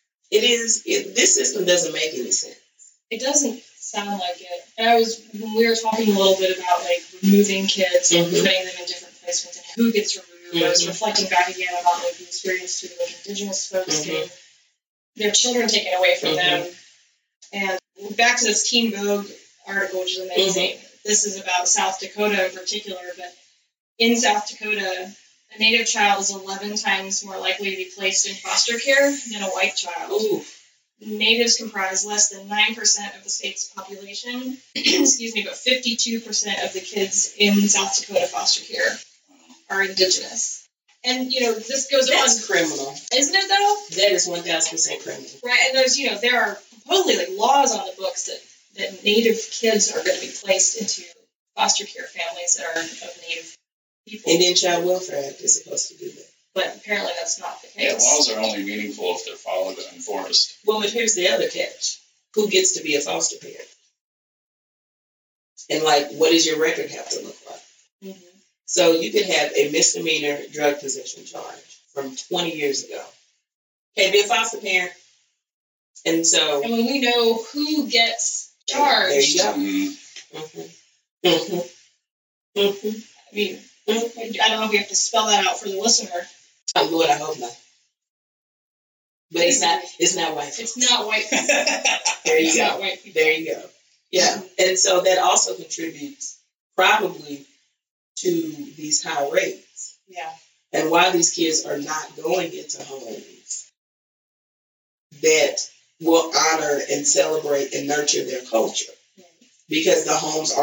This system doesn't make any sense. It doesn't sound like it. And when we were talking a little bit about like removing kids and Mm-hmm. putting them in different placements and who gets removed, I was Mm-hmm. reflecting back again about like the experience through like Indigenous folks Mm-hmm. getting their children taken away from Mm-hmm. them. And back to this Teen Vogue article, which is amazing. Mm-hmm. This is about South Dakota in particular, but in South Dakota, a Native child is 11 times more likely to be placed in foster care than a white child. Ooh. Natives comprise less than 9% of the state's population, excuse me, but 52% of the kids in South Dakota foster care are Indigenous. And, this goes on. That's criminal. Isn't it, though? That is 1,000% criminal. Right, and there's, there are supposedly like laws on the books that Native kids are going to be placed into foster care families that are of Native people. Indian Child Welfare Act is supposed to do that. But apparently that's not the Yeah, case. laws are only meaningful if they're followed and enforced. Well, but here's the other catch. Who gets to be a foster parent? And, what does your record have to look like? Mm-hmm. So you could have a misdemeanor drug possession charge from 20 years ago. Can't be a foster parent. And so... And when we know who gets charged... There you go. Mm-hmm. Mm-hmm. Mm-hmm. I mean, I don't know if we have to spell that out for the listener. Oh, Lord, I hope not. But it's not white folks. It's not white people. There you It's go. not white people. There you go. Yeah. And so that also contributes probably to these high rates. Yeah. And why these kids are not going into homes that will honor and celebrate and nurture their culture. Right. Because the homes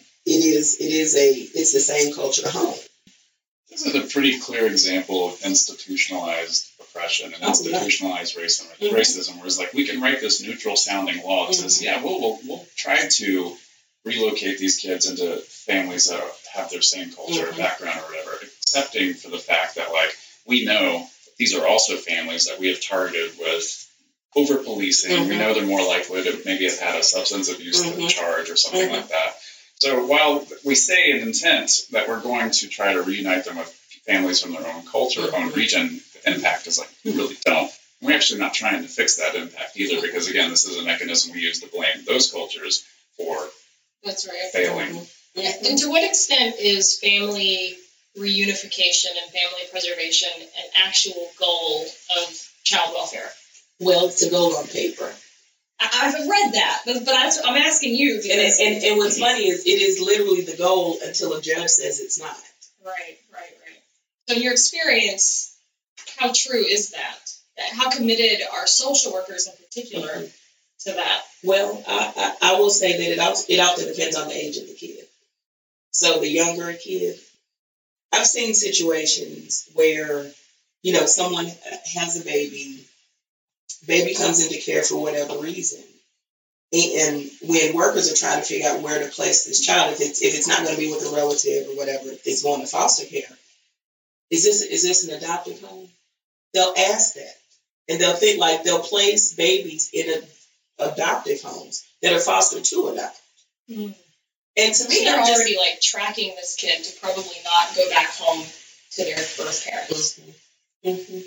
it's the same culture home. This is a pretty clear example of institutionalized oppression and institutionalized racism, where it's like, we can write this neutral sounding law that says, yeah, we'll try to relocate these kids into families that have their same culture or background or whatever, accepting for the fact that, we know these are also families that we have targeted with over-policing. We know they're more likely to maybe have had a substance abuse charge or something like that. So while we say in intent that we're going to try to reunite them with families from their own culture, own region, the impact is we really don't. We're actually not trying to fix that impact either, because, again, this is a mechanism we use to blame those cultures for That's right. failing. And to what extent is family reunification and family preservation an actual goal of child welfare? Well, it's a goal on paper. I've read that, but I'm asking you. Because and what's funny is it is literally the goal until a judge says it's not. Right. So in your experience, how true is that? How committed are social workers in particular to that? Well, I will say that it often depends on the age of the kid. So the younger a kid, I've seen situations where, someone has a baby comes into care for whatever reason, And when workers are trying to figure out where to place this child, if it's not going to be with a relative or whatever, if it's going to foster care, is this an adoptive home? They'll ask that. And they'll think like they'll place babies in adoptive homes that are fostered to adopt. Mm. And to me, they're already like tracking this kid to probably not go back home to their birth parents. Mm-hmm. Mm-hmm.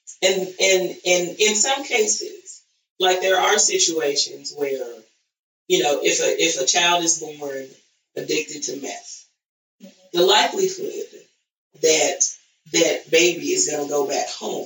And in some cases, like there are situations where, if a child is born addicted to meth, mm-hmm. the likelihood that baby is going to go back home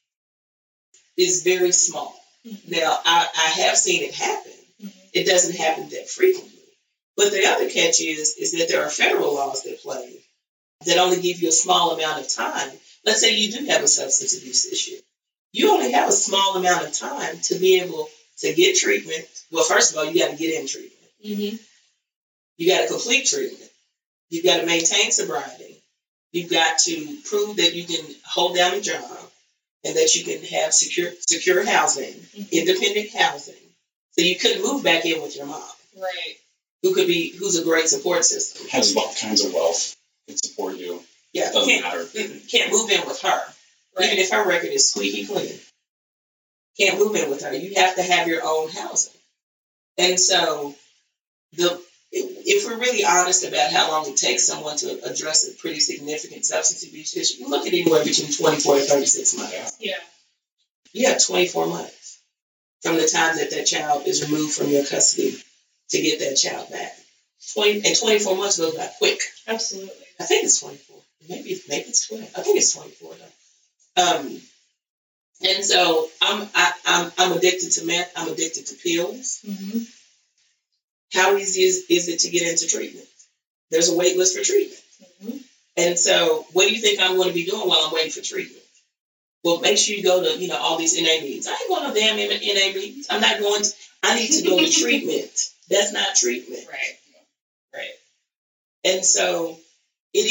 is very small. Mm-hmm. Now, I have seen it happen. Mm-hmm. It doesn't happen that frequently. But the other catch is that there are federal laws that play that only give you a small amount of time. Let's say you do have a substance abuse issue. You only have a small amount of time to be able to get treatment. Well, first of all, you got to get in treatment. Mm-hmm. You got to complete treatment. You've got to maintain sobriety. You've got to prove that you can hold down a job and that you can have secure housing, mm-hmm. independent housing. So you couldn't move back in with your mom. Right. Who's a great support system. Has all kinds of wealth can support you. Yeah. Doesn't matter. Can't move in with her. Right. Even if her record is squeaky clean. Can't move in with her. You have to have your own housing. And so if we're really honest about how long it takes someone to address a pretty significant substance abuse issue, you look at anywhere between 24 to 36 months. Yeah. You have 24 months from the time that child is removed from your custody to get that child back. 24 months goes by quick. Absolutely. I think it's 24. Maybe it's 20. I think it's 24 though. And so I'm addicted to meth. I'm addicted to pills. Mm-hmm. How easy is it to get into treatment? There's a wait list for treatment. Mm-hmm. And so what do you think I'm going to be doing while I'm waiting for treatment? Well, make sure you go to, all these NA meetings. I ain't going to damn NA meetings. I'm not going to. I need to go to treatment. That's not treatment. Right. And so it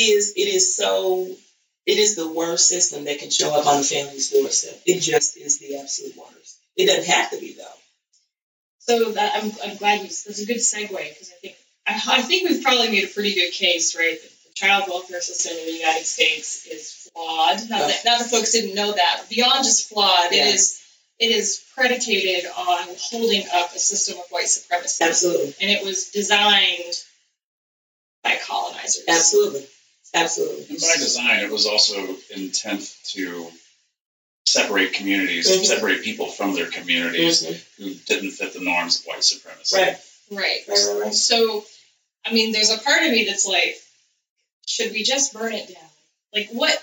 is the worst system that can show up on the family's doorstep. It just is the absolute worst. It doesn't have to be though. So that I'm glad that's a good segue because I think we've probably made a pretty good case, right? That the child welfare system in the United States is flawed. Not that folks didn't know that. Beyond just flawed, yeah. It is predicated on holding up a system of white supremacy. Absolutely. And it was designed by colonizers. Absolutely. And by design, it was also intent to separate communities, mm-hmm. separate people from their communities mm-hmm. who didn't fit the norms of white supremacy. Right. So, there's a part of me that's like, should we just burn it down? Like, what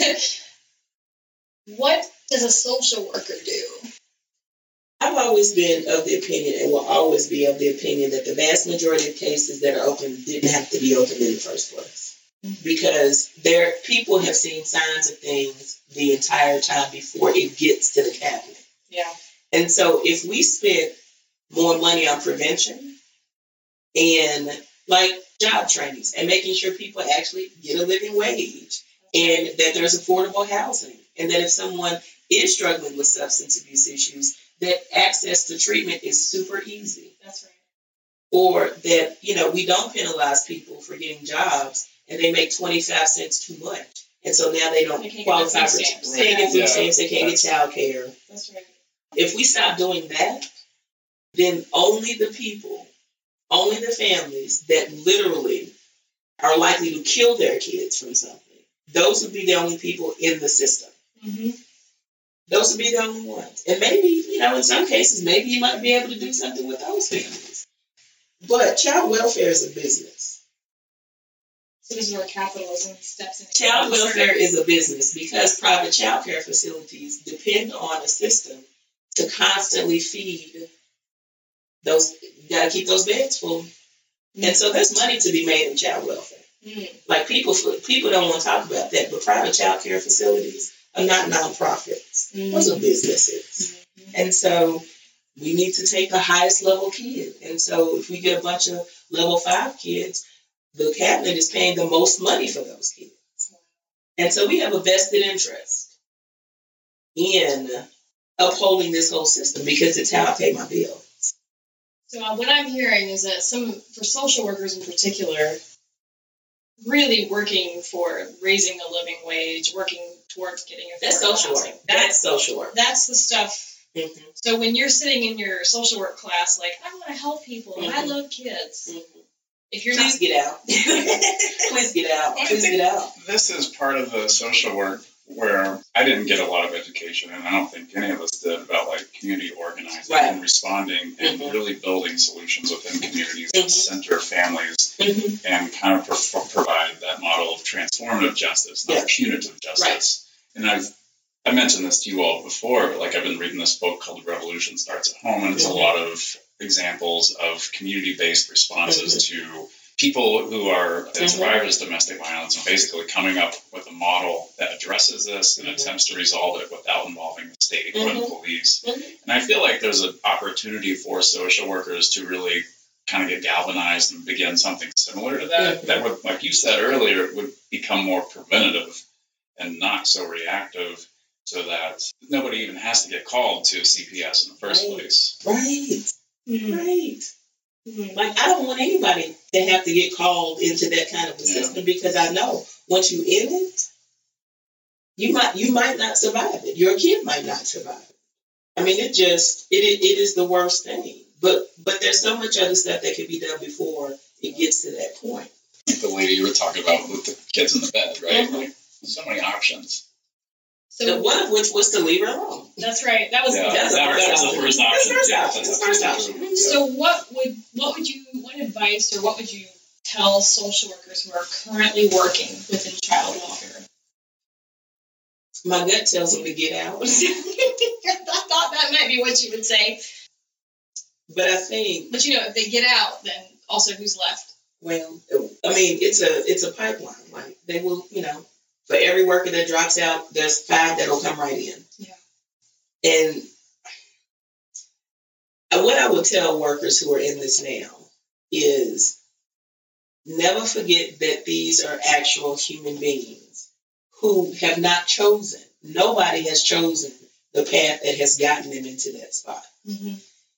does a social worker do? I've always been of the opinion and will always be of the opinion that the vast majority of cases that are opened didn't have to be opened in the first place. Because people have seen signs of things the entire time before it gets to the cabinet. Yeah. And so if we spent more money on prevention and like job trainings and making sure people actually get a living wage and that there's affordable housing and that if someone is struggling with substance abuse issues, that access to treatment is super easy. That's right. Or that, we don't penalize people for getting jobs and they make 25 cents too much. And so now they don't qualify for can't get food stamps, they can't get child care. That's right. If we stop doing that, then only the families that literally are likely to kill their kids from something, those would be the only people in the system. Mm-hmm. Those would be the only ones. And maybe, in some cases, maybe you might be able to do something with those families. But child welfare is a business. So this is where capitalism steps in. Child welfare is a business because private child care facilities depend on a system to constantly feed those. You got to keep those beds full. Mm-hmm. And so there's money to be made in child welfare. Mm-hmm. Like people don't want to talk about that, but private child care facilities are not nonprofits. Mm-hmm. Those are businesses. Mm-hmm. And so we need to take the highest level kid. And so if we get a bunch of level 5 kids, the cabinet is paying the most money for those kids. And so we have a vested interest in upholding this whole system because it's how I pay my bills. So what I'm hearing is that for social workers in particular, really working for raising the living wage, working towards getting that's social work. That's social work. That's the stuff. Mm-hmm. So when you're sitting in your social work class, like, I want to help people, and I love kids. Mm-hmm. If you're Please get out. Please get out. Please get out. This is part of the social work where I didn't get a lot of education, and I don't think any of us did, about like community organizing and responding and really building solutions within communities that center families and kind of provide that model of transformative justice, not punitive justice. Right. And I mentioned this to you all before, but like I've been reading this book called Revolution Starts at Home, and it's a lot of examples of community-based responses to people who are survivors of domestic violence, and basically coming up with a model that addresses this and attempts to resolve it without involving the state or the police. And I feel like there's an opportunity for social workers to really kind of get galvanized and begin something similar to that, that would, like you said earlier, would become more preventative and not so reactive, so that nobody even has to get called to CPS in the first place. Right. Like, I don't want anybody to have to get called into that kind of a system, because I know once you're in it, you might not survive it. Your kid might not survive it. I mean, it is the worst thing. But there's so much other stuff that can be done before it gets to that point. Like the lady you were talking about with the kids in the bed, right? Like, so many options. So one of which was to leave her alone. That's right. That was the first option. That's the first option. So what advice or what would you tell social workers who are currently working within child welfare? My gut tells them to get out. I thought that might be what you would say. But I think. But if they get out, then also who's left? Well, I mean, it's a pipeline. Like, they will, for every worker that drops out, there's 5 that'll come right in. Yeah. And what I would tell workers who are in this now is never forget that these are actual human beings who have not chosen. Nobody has chosen the path that has gotten them into that spot. Mm-hmm.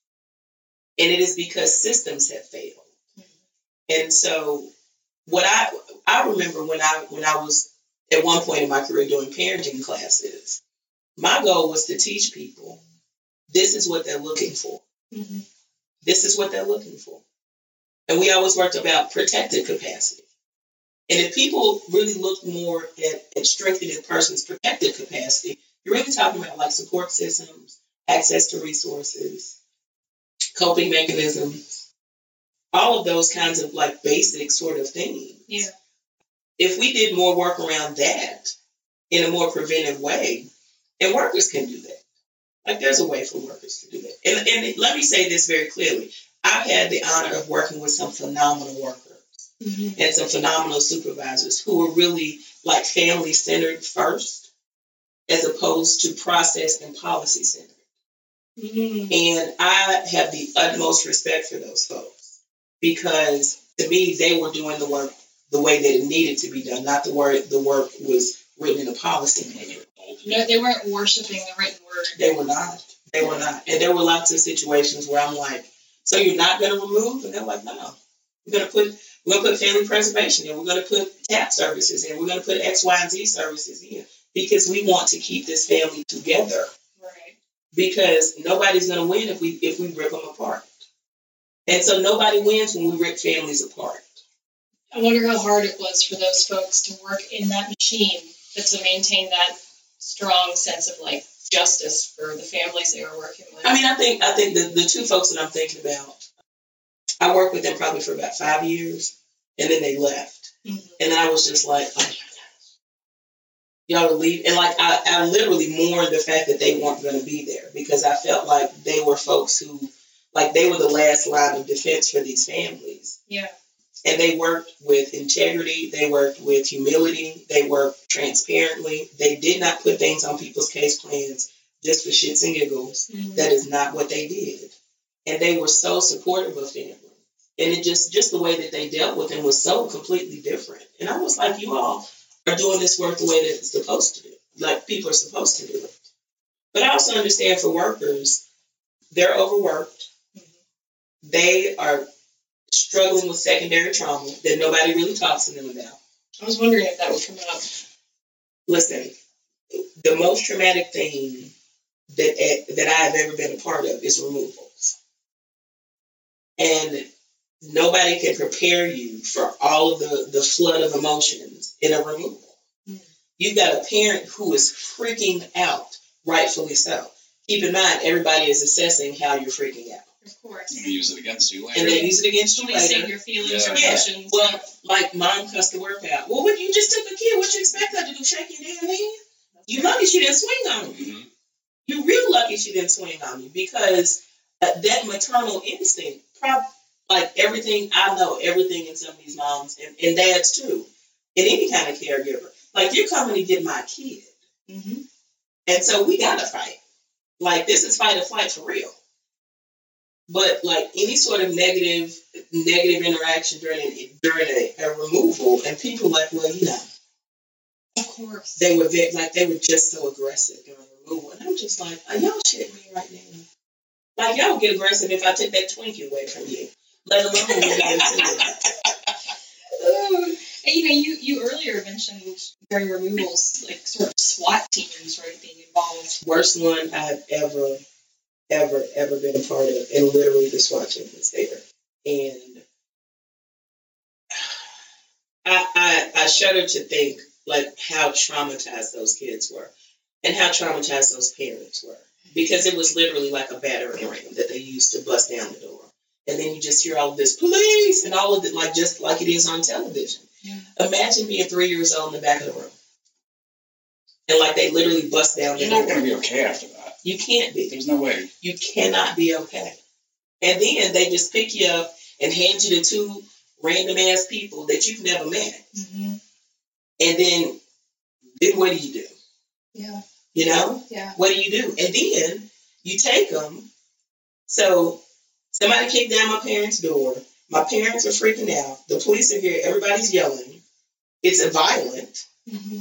And it is because systems have failed. Mm-hmm. And so what I remember when I was at one point in my career doing parenting classes, my goal was to teach people this is what they're looking for. Mm-hmm. This is what they're looking for. And we always worked about protective capacity. And if people really look more at strengthening a person's protective capacity, you're really talking about like support systems, access to resources, coping mechanisms, all of those kinds of like basic sort of things. Yeah. If we did more work around that in a more preventive way, and workers can do that. Like, there's a way for workers to do that. And let me say this very clearly. I've had the honor of working with some phenomenal workers and some phenomenal supervisors who are really like family-centered first, as opposed to process and policy-centered. Mm-hmm. And I have the utmost respect for those folks, because to me, they were doing the work the way that it needed to be done, not the work was written in a policy manual. No, they weren't worshiping the written word. They were not. And there were lots of situations where I'm like, so you're not going to remove? And they're like, no. We're going to put family preservation in. We're going to put TAP services in. We're going to put X, Y, and Z services in, because we want to keep this family together. Right. Because nobody's going to win if we rip them apart. And so nobody wins when we rip families apart. I wonder how hard it was for those folks to work in that machine, but to maintain that strong sense of like justice for the families they were working with. I mean, I think the 2 folks that I'm thinking about, I worked with them probably for about 5 years, and then they left. Mm-hmm. And then I was just like, oh my gosh, y'all will leave. And like, I literally mourned the fact that they weren't going to be there, because I felt like they were folks who, like, they were the last line of defense for these families. Yeah. And they worked with integrity. They worked with humility. They worked transparently. They did not put things on people's case plans just for shits and giggles. Mm-hmm. That is not what they did. And they were so supportive of family. And it just the way that they dealt with them was so completely different. And I was like, you all are doing this work the way that it's supposed to do. Like, people are supposed to do it. But I also understand for workers, they're overworked. Mm-hmm. they are struggling with secondary trauma that nobody really talks to them about. I was wondering if that would come up. Listen, the most traumatic thing that I have ever been a part of is removals. And nobody can prepare you for all of the flood of emotions in a removal. Mm. You've got a parent who is freaking out, rightfully so. Keep in mind, everybody is assessing how you're freaking out. Of course. And they use it against you later. And they use it against you later. Your feelings or emotions. Well, like mom cussed the work out. Well, what you just took a kid, what you expect her to do? Shake your damn hand? You lucky she didn't swing on you. Mm-hmm. You're real lucky she didn't swing on you because that maternal instinct, like everything I know, everything in some of these moms and dads too, in any kind of caregiver, like you're coming to get my kid. Mm-hmm. And so we got to fight. Like this is fight or flight for real. But like any sort of negative interaction during a removal, and people like, well, you know, of course, they were just so aggressive during removal, and I'm just like, are y'all shitting me right now? Like y'all get aggressive if I take that Twinkie away from you, let alone when we get into it. And you earlier mentioned during removals, like sort of SWAT teams, right, being involved. Worst one I've ever been a part of, and literally the SWAT team was there. And I shudder to think like how traumatized those kids were and how traumatized those parents were, because it was literally like a battering ram that they used to bust down the door. And then you just hear all of this police and all of it, like just like it is on television. Yeah. Imagine being 3 years old in the back of the room. And like they literally bust down the door. You're not going to be okay after that. You can't be. There's no way. You cannot be okay. And then they just pick you up and hand you to two random ass people that you've never met. Mm-hmm. And then what do you do? Yeah. You know? Yeah. What do you do? And then you take them. So somebody kicked down my parents' door. My parents are freaking out. The police are here. Everybody's yelling. It's violent. Mm-hmm.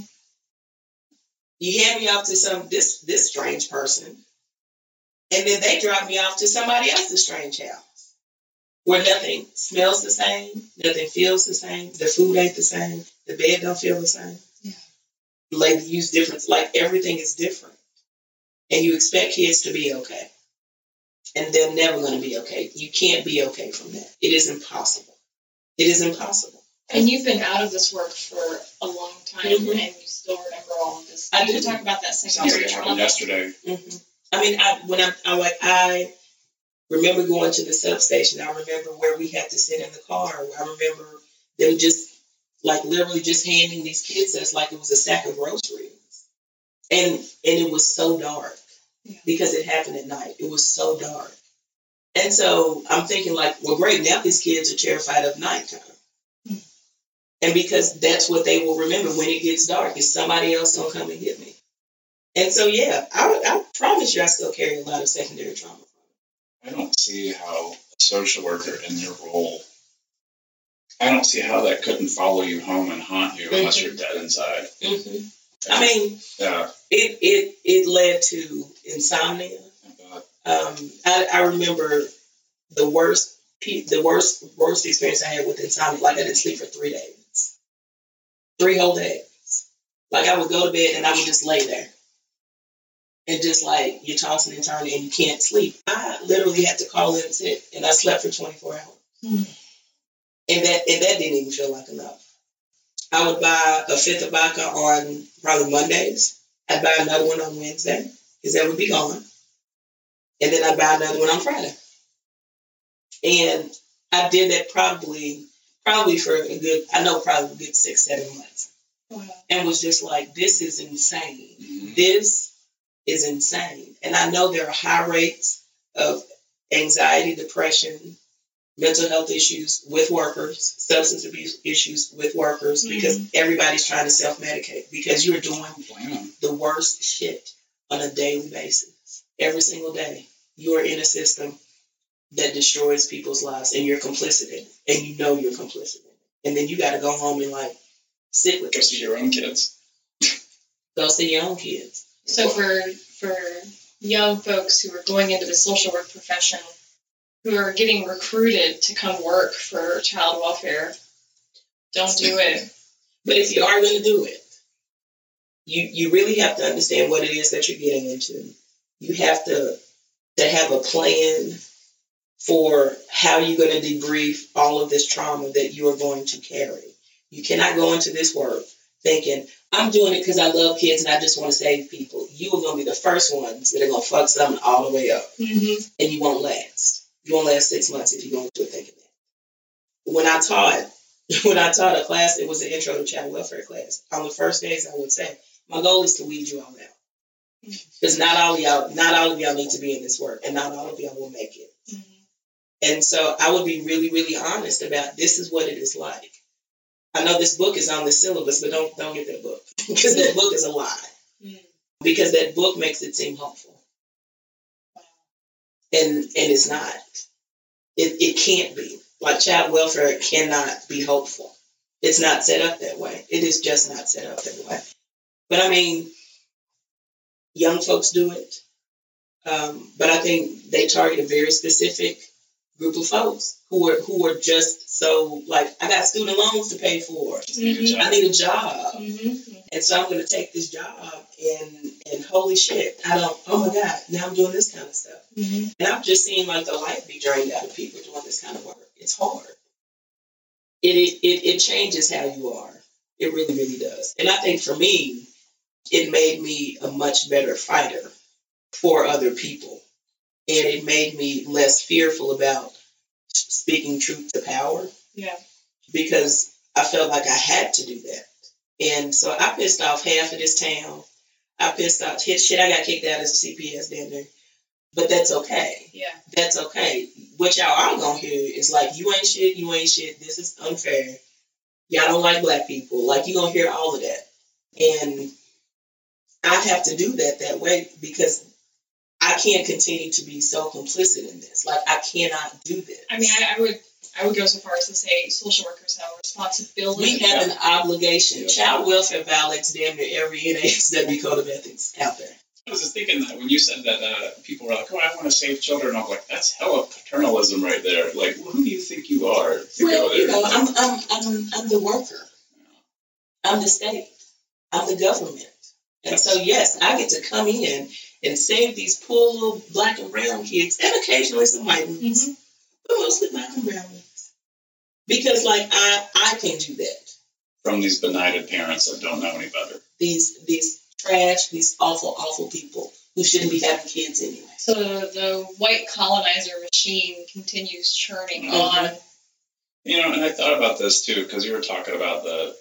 You hand me off to this strange person, and then they drop me off to somebody else's strange house, where nothing smells the same, nothing feels the same, the food ain't the same, the bed don't feel the same. Yeah. Like use different, like everything is different, and you expect kids to be okay, and they're never going to be okay. You can't be okay from that. It is impossible. It is impossible. And you've been out of this work for a long time, mm-hmm. and you still remember all of this. I do talk about that secondary trauma. Yesterday. Mm-hmm. I mean, I remember going to the substation. I remember where we had to sit in the car. I remember them just like literally just handing these kids us like it was a sack of groceries, and it was so dark because it happened at night. It was so dark, and so I'm thinking like, well, great, now these kids are terrified of nighttime. And because that's what they will remember when it gets dark, is somebody else gonna come and get me. And so, yeah, I promise you I still carry a lot of secondary trauma. I don't see how a social worker in your role, I don't see how that couldn't follow you home and haunt you unless you're dead inside. Mm-hmm. I mean, it led to insomnia. I remember the worst experience I had with insomnia. Like I didn't sleep for 3 days. 3 whole days. Like I would go to bed and I would just lay there. And just like you're tossing and turning and you can't sleep. I literally had to call in sick and I slept for 24 hours. Mm. And that didn't even feel like enough. I would buy a fifth of vodka on probably Mondays. I'd buy another one on Wednesday because that would be gone. And then I'd buy another one on Friday. And I did that probably for a good 6-7 months. Wow. And was just like, this is insane. Mm-hmm. This is insane. And I know there are high rates of anxiety, depression, mental health issues with workers, substance abuse issues with workers, mm-hmm. because everybody's trying to self-medicate because you're doing the worst shit on a daily basis. Every single day, you're in a system that destroys people's lives and you're complicit in it. And you know you're complicit in it. And then you got to go home and like sit with Go see your own kids. Go see your own kids. So for young folks who are going into the social work profession, who are getting recruited to come work for child welfare, don't do it. But if you are going to do it, you really have to understand what it is that you're getting into. You have to have a plan for how you're going to debrief all of this trauma that you are going to carry. You cannot go into this work thinking, I'm doing it because I love kids and I just want to save people. You are going to be the first ones that are going to fuck something all the way up. Mm-hmm. And you won't last. You won't last 6 months if you go into it thinking that. When I taught a class, it was an intro to child welfare class. On the first days, I would say, my goal is to weed you all out. Because not all of y'all need to be in this work, and not all of y'all will make it. Mm-hmm. And so I would be really, really honest about this is what it is like. I know this book is on the syllabus, but don't get that book because that book is a lie. Mm. Because that book makes it seem hopeful, and it's not. It can't be. Like child welfare cannot be hopeful. It's not set up that way. It is just not set up that way. But I mean, young folks do it. But I think they target a very specific group of folks who are just so like, I got student loans to pay for. Mm-hmm. I need a job. Mm-hmm. And so I'm going to take this job and holy shit, oh my God, now I'm doing this kind of stuff. Mm-hmm. And I've just seen like the life be drained out of people doing this kind of work. It's hard. It changes how you are. It really, really does. And I think for me, it made me a much better fighter for other people. And it made me less fearful about speaking truth to power. Yeah. Because I felt like I had to do that. And so I pissed off half of this town. I pissed off shit. I got kicked out as CPS down there. But that's okay. Yeah. That's okay. What y'all are going to hear is like, you ain't shit. This is unfair. Y'all don't like black people. Like, you're going to hear all of that. And I have to do that way because I can't continue to be so complicit in this. Like, I cannot do this. I mean, I would go so far as to say social workers have a responsibility. We have an obligation. Yeah. Child welfare violates damn near every NASW code of ethics out there. I was just thinking that when you said that people were like, oh, I want to save children, I was like, that's hella paternalism right there. Like, well, who do you think you are? Well, you know, I'm the worker. I'm the state. I'm the government. And so, yes, I get to come in and save these poor little black and brown kids, and occasionally some white ones, mm-hmm. but mostly black and brown ones. Because, like, I can do that. From these benighted parents that don't know any better. These trash, these awful, awful people who shouldn't be having kids anyway. So the white colonizer machine continues churning mm-hmm. on. You know, and I thought about this, too, because you were talking about the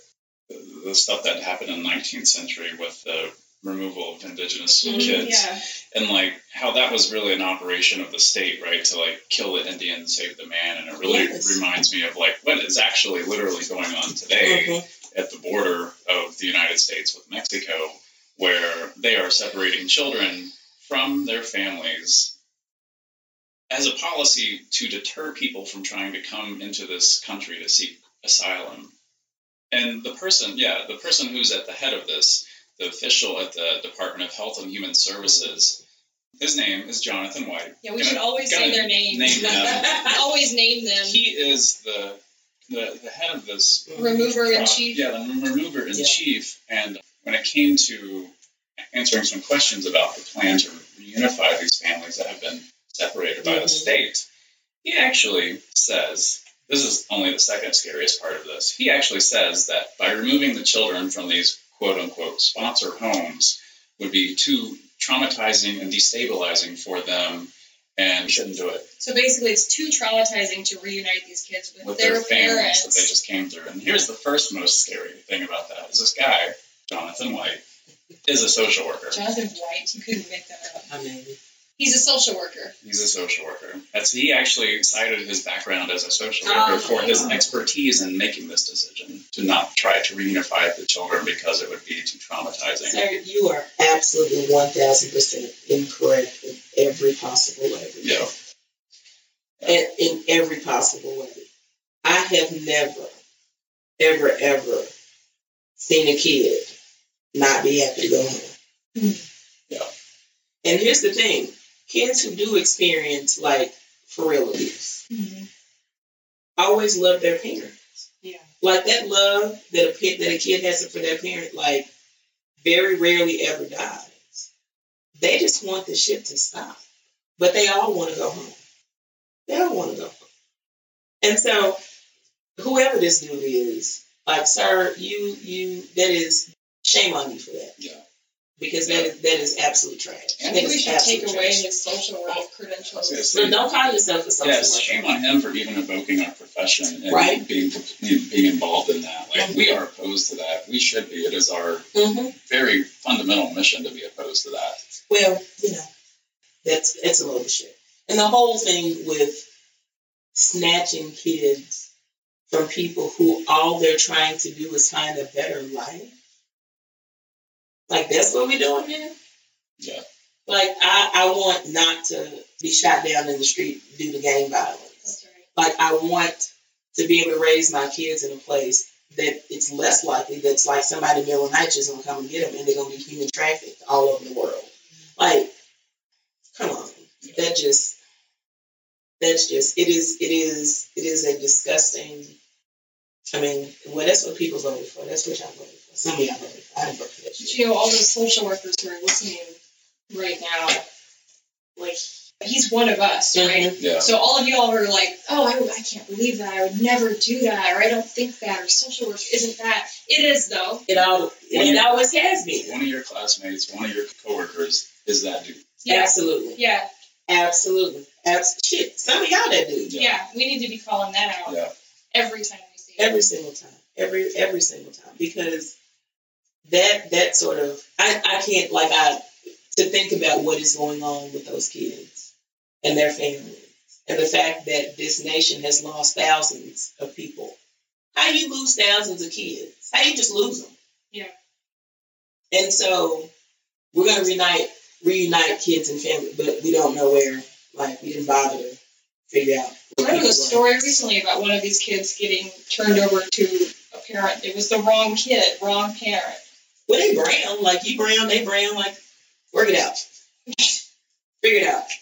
stuff that happened in the 19th century with the removal of indigenous mm-hmm, kids. Yeah. And, like, how that was really an operation of the state, right, to, like, kill the Indian and save the man. And it really reminds me of, like, what is actually literally going on today mm-hmm. at the border of the United States with Mexico, where they are separating children from their families as a policy to deter people from trying to come into this country to seek asylum. And the person who's at the head of this, the official at the Department of Health and Human Services, his name is Jonathan White. Yeah, we should always say their names. Always name them. He is the head of this remover-in-chief. Yeah, the remover-in-chief. And when it came to answering some questions about the plan to reunify these families that have been separated by the state, he actually says, this is only the second scariest part of this, he actually says that by removing the children from these quote-unquote sponsor homes would be too traumatizing and destabilizing for them, and we shouldn't do it. So basically it's too traumatizing to reunite these kids with their families parents that they just came through. And here's the first most scary thing about that, is this guy, Jonathan White, is a social worker. Jonathan White? You couldn't make that up. I mean, he's a social worker. He's a social worker. He actually cited his background as a social worker for his expertise in making this decision to not try to reunify the children because it would be too traumatizing. Sir, you are absolutely 1,000% incorrect in every possible way. Yeah. In every possible way. I have never, ever seen a kid not be happy to go home. Mm-hmm. Yeah. And here's the thing. Kids who do experience, like, real abuse. Mm-hmm. Always love their parent. Yeah. Like that love that a kid has for their parent, like very rarely ever dies. They just want the shit to stop. But they all want to go home. They all want to go home. And so whoever this dude is, like, sir, you that is shame on you for that. Yeah. Because that is absolute trash. I think we should take away his social work credentials. So don't call yourself a social worker. Yes, shame on him for even evoking our profession and right? being involved in that. Like, we are opposed to that. We should be. It is our very fundamental mission to be opposed to that. Well, that's a load of shit. And the whole thing with snatching kids from people who all they're trying to do is find a better life. Like, that's what we're doing here? Yeah. Like, I want not to be shot down in the street due to gang violence. That's right. Like, I want to be able to raise my kids in a place that it's less likely that's like somebody in the middle of the night just going to come and get them and they're going to be human trafficked all over the world. Like, come on. It is a disgusting, I mean, well, that's what people voted for. That's what y'all voted for. Some of y'all voted for. I didn't vote for that shit. All those social workers who are listening right now, like, he's one of us, right? Yeah. So all of y'all are like, oh, I can't believe that. I would never do that, or I don't think that, or social work isn't that. It is, though. It always has been. One of your classmates, one of your coworkers is that dude. Yeah. Absolutely. Yeah. Absolutely. Shit, some of y'all that do. Yeah, we need to be calling that out every time we see it. Every single time. Every single time. Because that sort of, I can't, to think about what is going on with those kids and their families and the fact that this nation has lost thousands of people. How you lose thousands of kids? How you just lose them? Yeah. And so we're going to reunite kids and families, but we don't know where. Like, we didn't bother to figure out. I read a story recently about one of these kids getting turned over to a parent. It was the wrong kid, wrong parent. Well, they brown. Like, you brown, they brown. Like, work it out. Figure it out.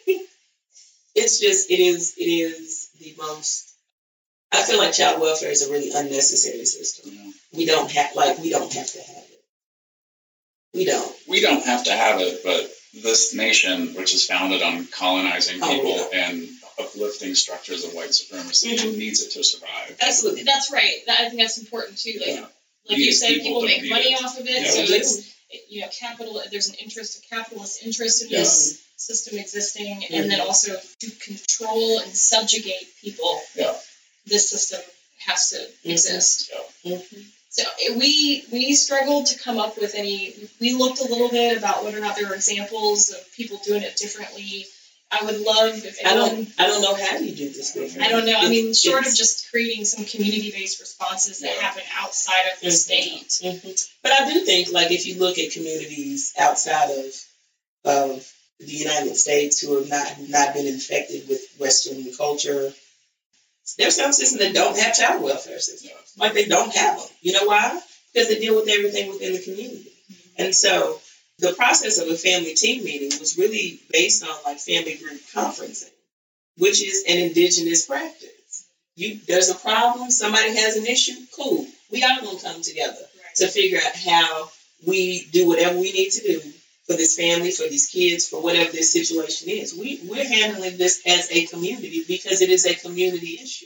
It's just, it is the most, I feel like child welfare is a really unnecessary system. Yeah. We don't have to have it. We don't. We don't have to have it, but this nation, which is founded on colonizing people and uplifting structures of white supremacy, needs it to survive. Absolutely. That's right. I think that's important, too. Like you said, people make money off of it, so it's, capital. There's a capitalist interest in this system existing, and then also to control and subjugate people, this system has to exist. Yeah. So we struggled to come up with any. We looked a little bit about whether or not there were examples of people doing it differently. I would love if anyone. I don't know how you do this. I don't know. I mean, short of just creating some community-based responses that happen outside of the state. Mm-hmm. But I do think, like, if you look at communities outside of the United States who have not been infected with Western culture, there's some systems that don't have child welfare systems. Like, they don't have them. You know why? Because they deal with everything within the community. And so the process of a family team meeting was really based on, like, family group conferencing, which is an indigenous practice. There's a problem, somebody has an issue, cool. We all gonna come together to figure out how we do whatever we need to do for this family, for these kids, for whatever this situation is. We're handling this as a community because it is a community issue.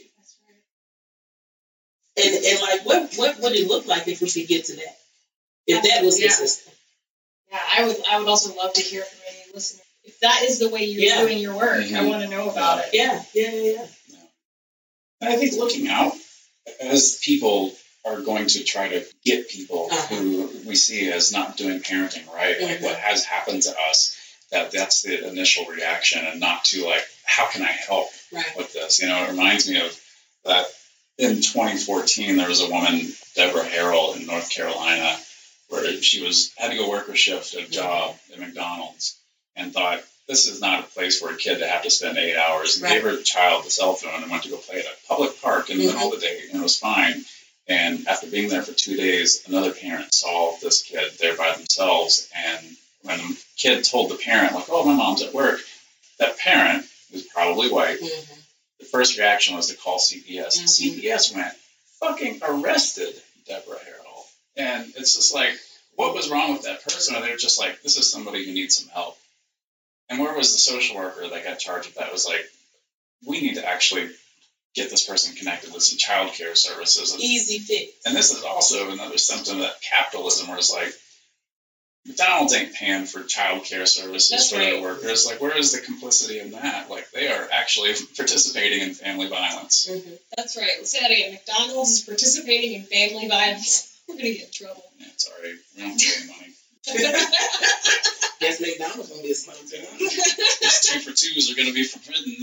And like, what would it look like if we could get to that? If that was the system. Yeah, I would also love to hear from any listener. If that is the way you're doing your work, I want to know about it. Yeah. And I think looking out, as people are going to try to get people who we see as not doing parenting right, like what has happened to us, that's the initial reaction, and not to, like, how can I help with this? It reminds me of that in 2014, there was a woman, Deborah Harrell, in North Carolina, where she had to go work her shift at a job at McDonald's, and thought, this is not a place for a kid to have to spend 8 hours. And gave her child the cell phone and went to go play at a public park in the middle of the day, and it was fine. And after being there for 2 days, another parent saw this kid there by themselves. And when the kid told the parent, like, oh, my mom's at work, that parent, who's probably white. Mm-hmm. The first reaction was to call CPS. Mm-hmm. CPS went, fucking arrested Deborah Harrell. And it's just like, what was wrong with that person? Or they're just like, this is somebody who needs some help. And where was the social worker that got charged with that? Was like, we need to actually get this person connected with some child care services. Easy fix. And this is also another symptom of that capitalism where it's like, McDonald's ain't paying for child care services for their workers. Like, where is the complicity in that? Like, they are actually participating in family violence. Mm-hmm. That's right. Let's say that again. McDonald's is participating in family violence. We're going to get in trouble. Yeah, it's all right. We don't get any money. Guess McDonald's going to be a sponsor. These 2 for 2s are going to be forbidden.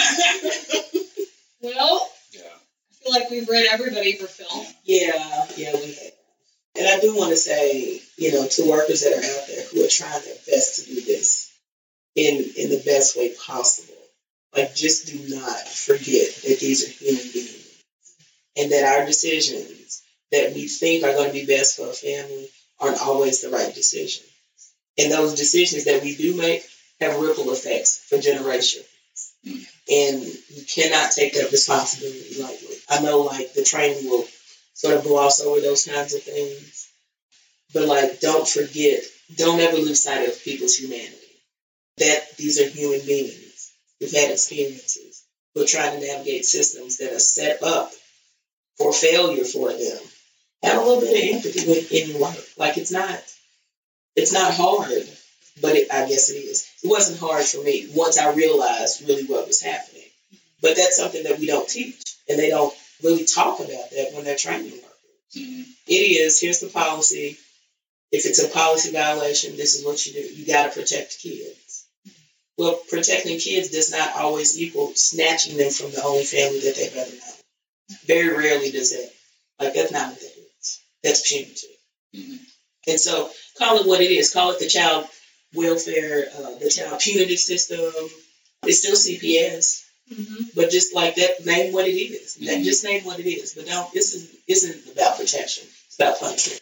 Well, yeah. I feel like we've read everybody for film. Yeah, we have. And I do want to say, to workers that are out there who are trying their best to do this in the best way possible, like, just do not forget that these are human beings and that our decisions that we think are going to be best for a family aren't always the right decision. And those decisions that we do make have ripple effects for generations. And you cannot take that responsibility lightly. I know, like, the training will sort of gloss over those kinds of things. But, like, don't ever lose sight of people's humanity. That these are human beings who've had experiences, who are trying to navigate systems that are set up for failure for them. Have a little bit of empathy in your work. Like, it's not hard, but I guess it is. It wasn't hard for me once I realized really what was happening. But that's something that we don't teach, and they don't really talk about that when they're training workers. Mm-hmm. It is, here's the policy. If it's a policy violation, this is what you do. You got to protect kids. Well, protecting kids does not always equal snatching them from the only family that they've ever known. Very rarely does that. Like, that's not what that is. That's punitive. Mm-hmm. And so call it what it is. Call it the child welfare, the child punitive system. It's still CPS. Mm-hmm. But just like that, name what it is. Just name what it is. But this isn't about protection. It's about punishment.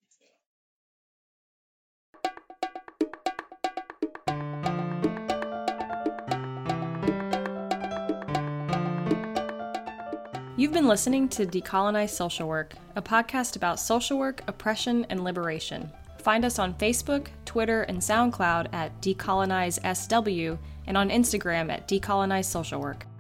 You've been listening to Decolonize Social Work, a podcast about social work, oppression, and liberation. Find us on Facebook, Twitter, and SoundCloud at DecolonizeSW, and on Instagram at Decolonize Social Work.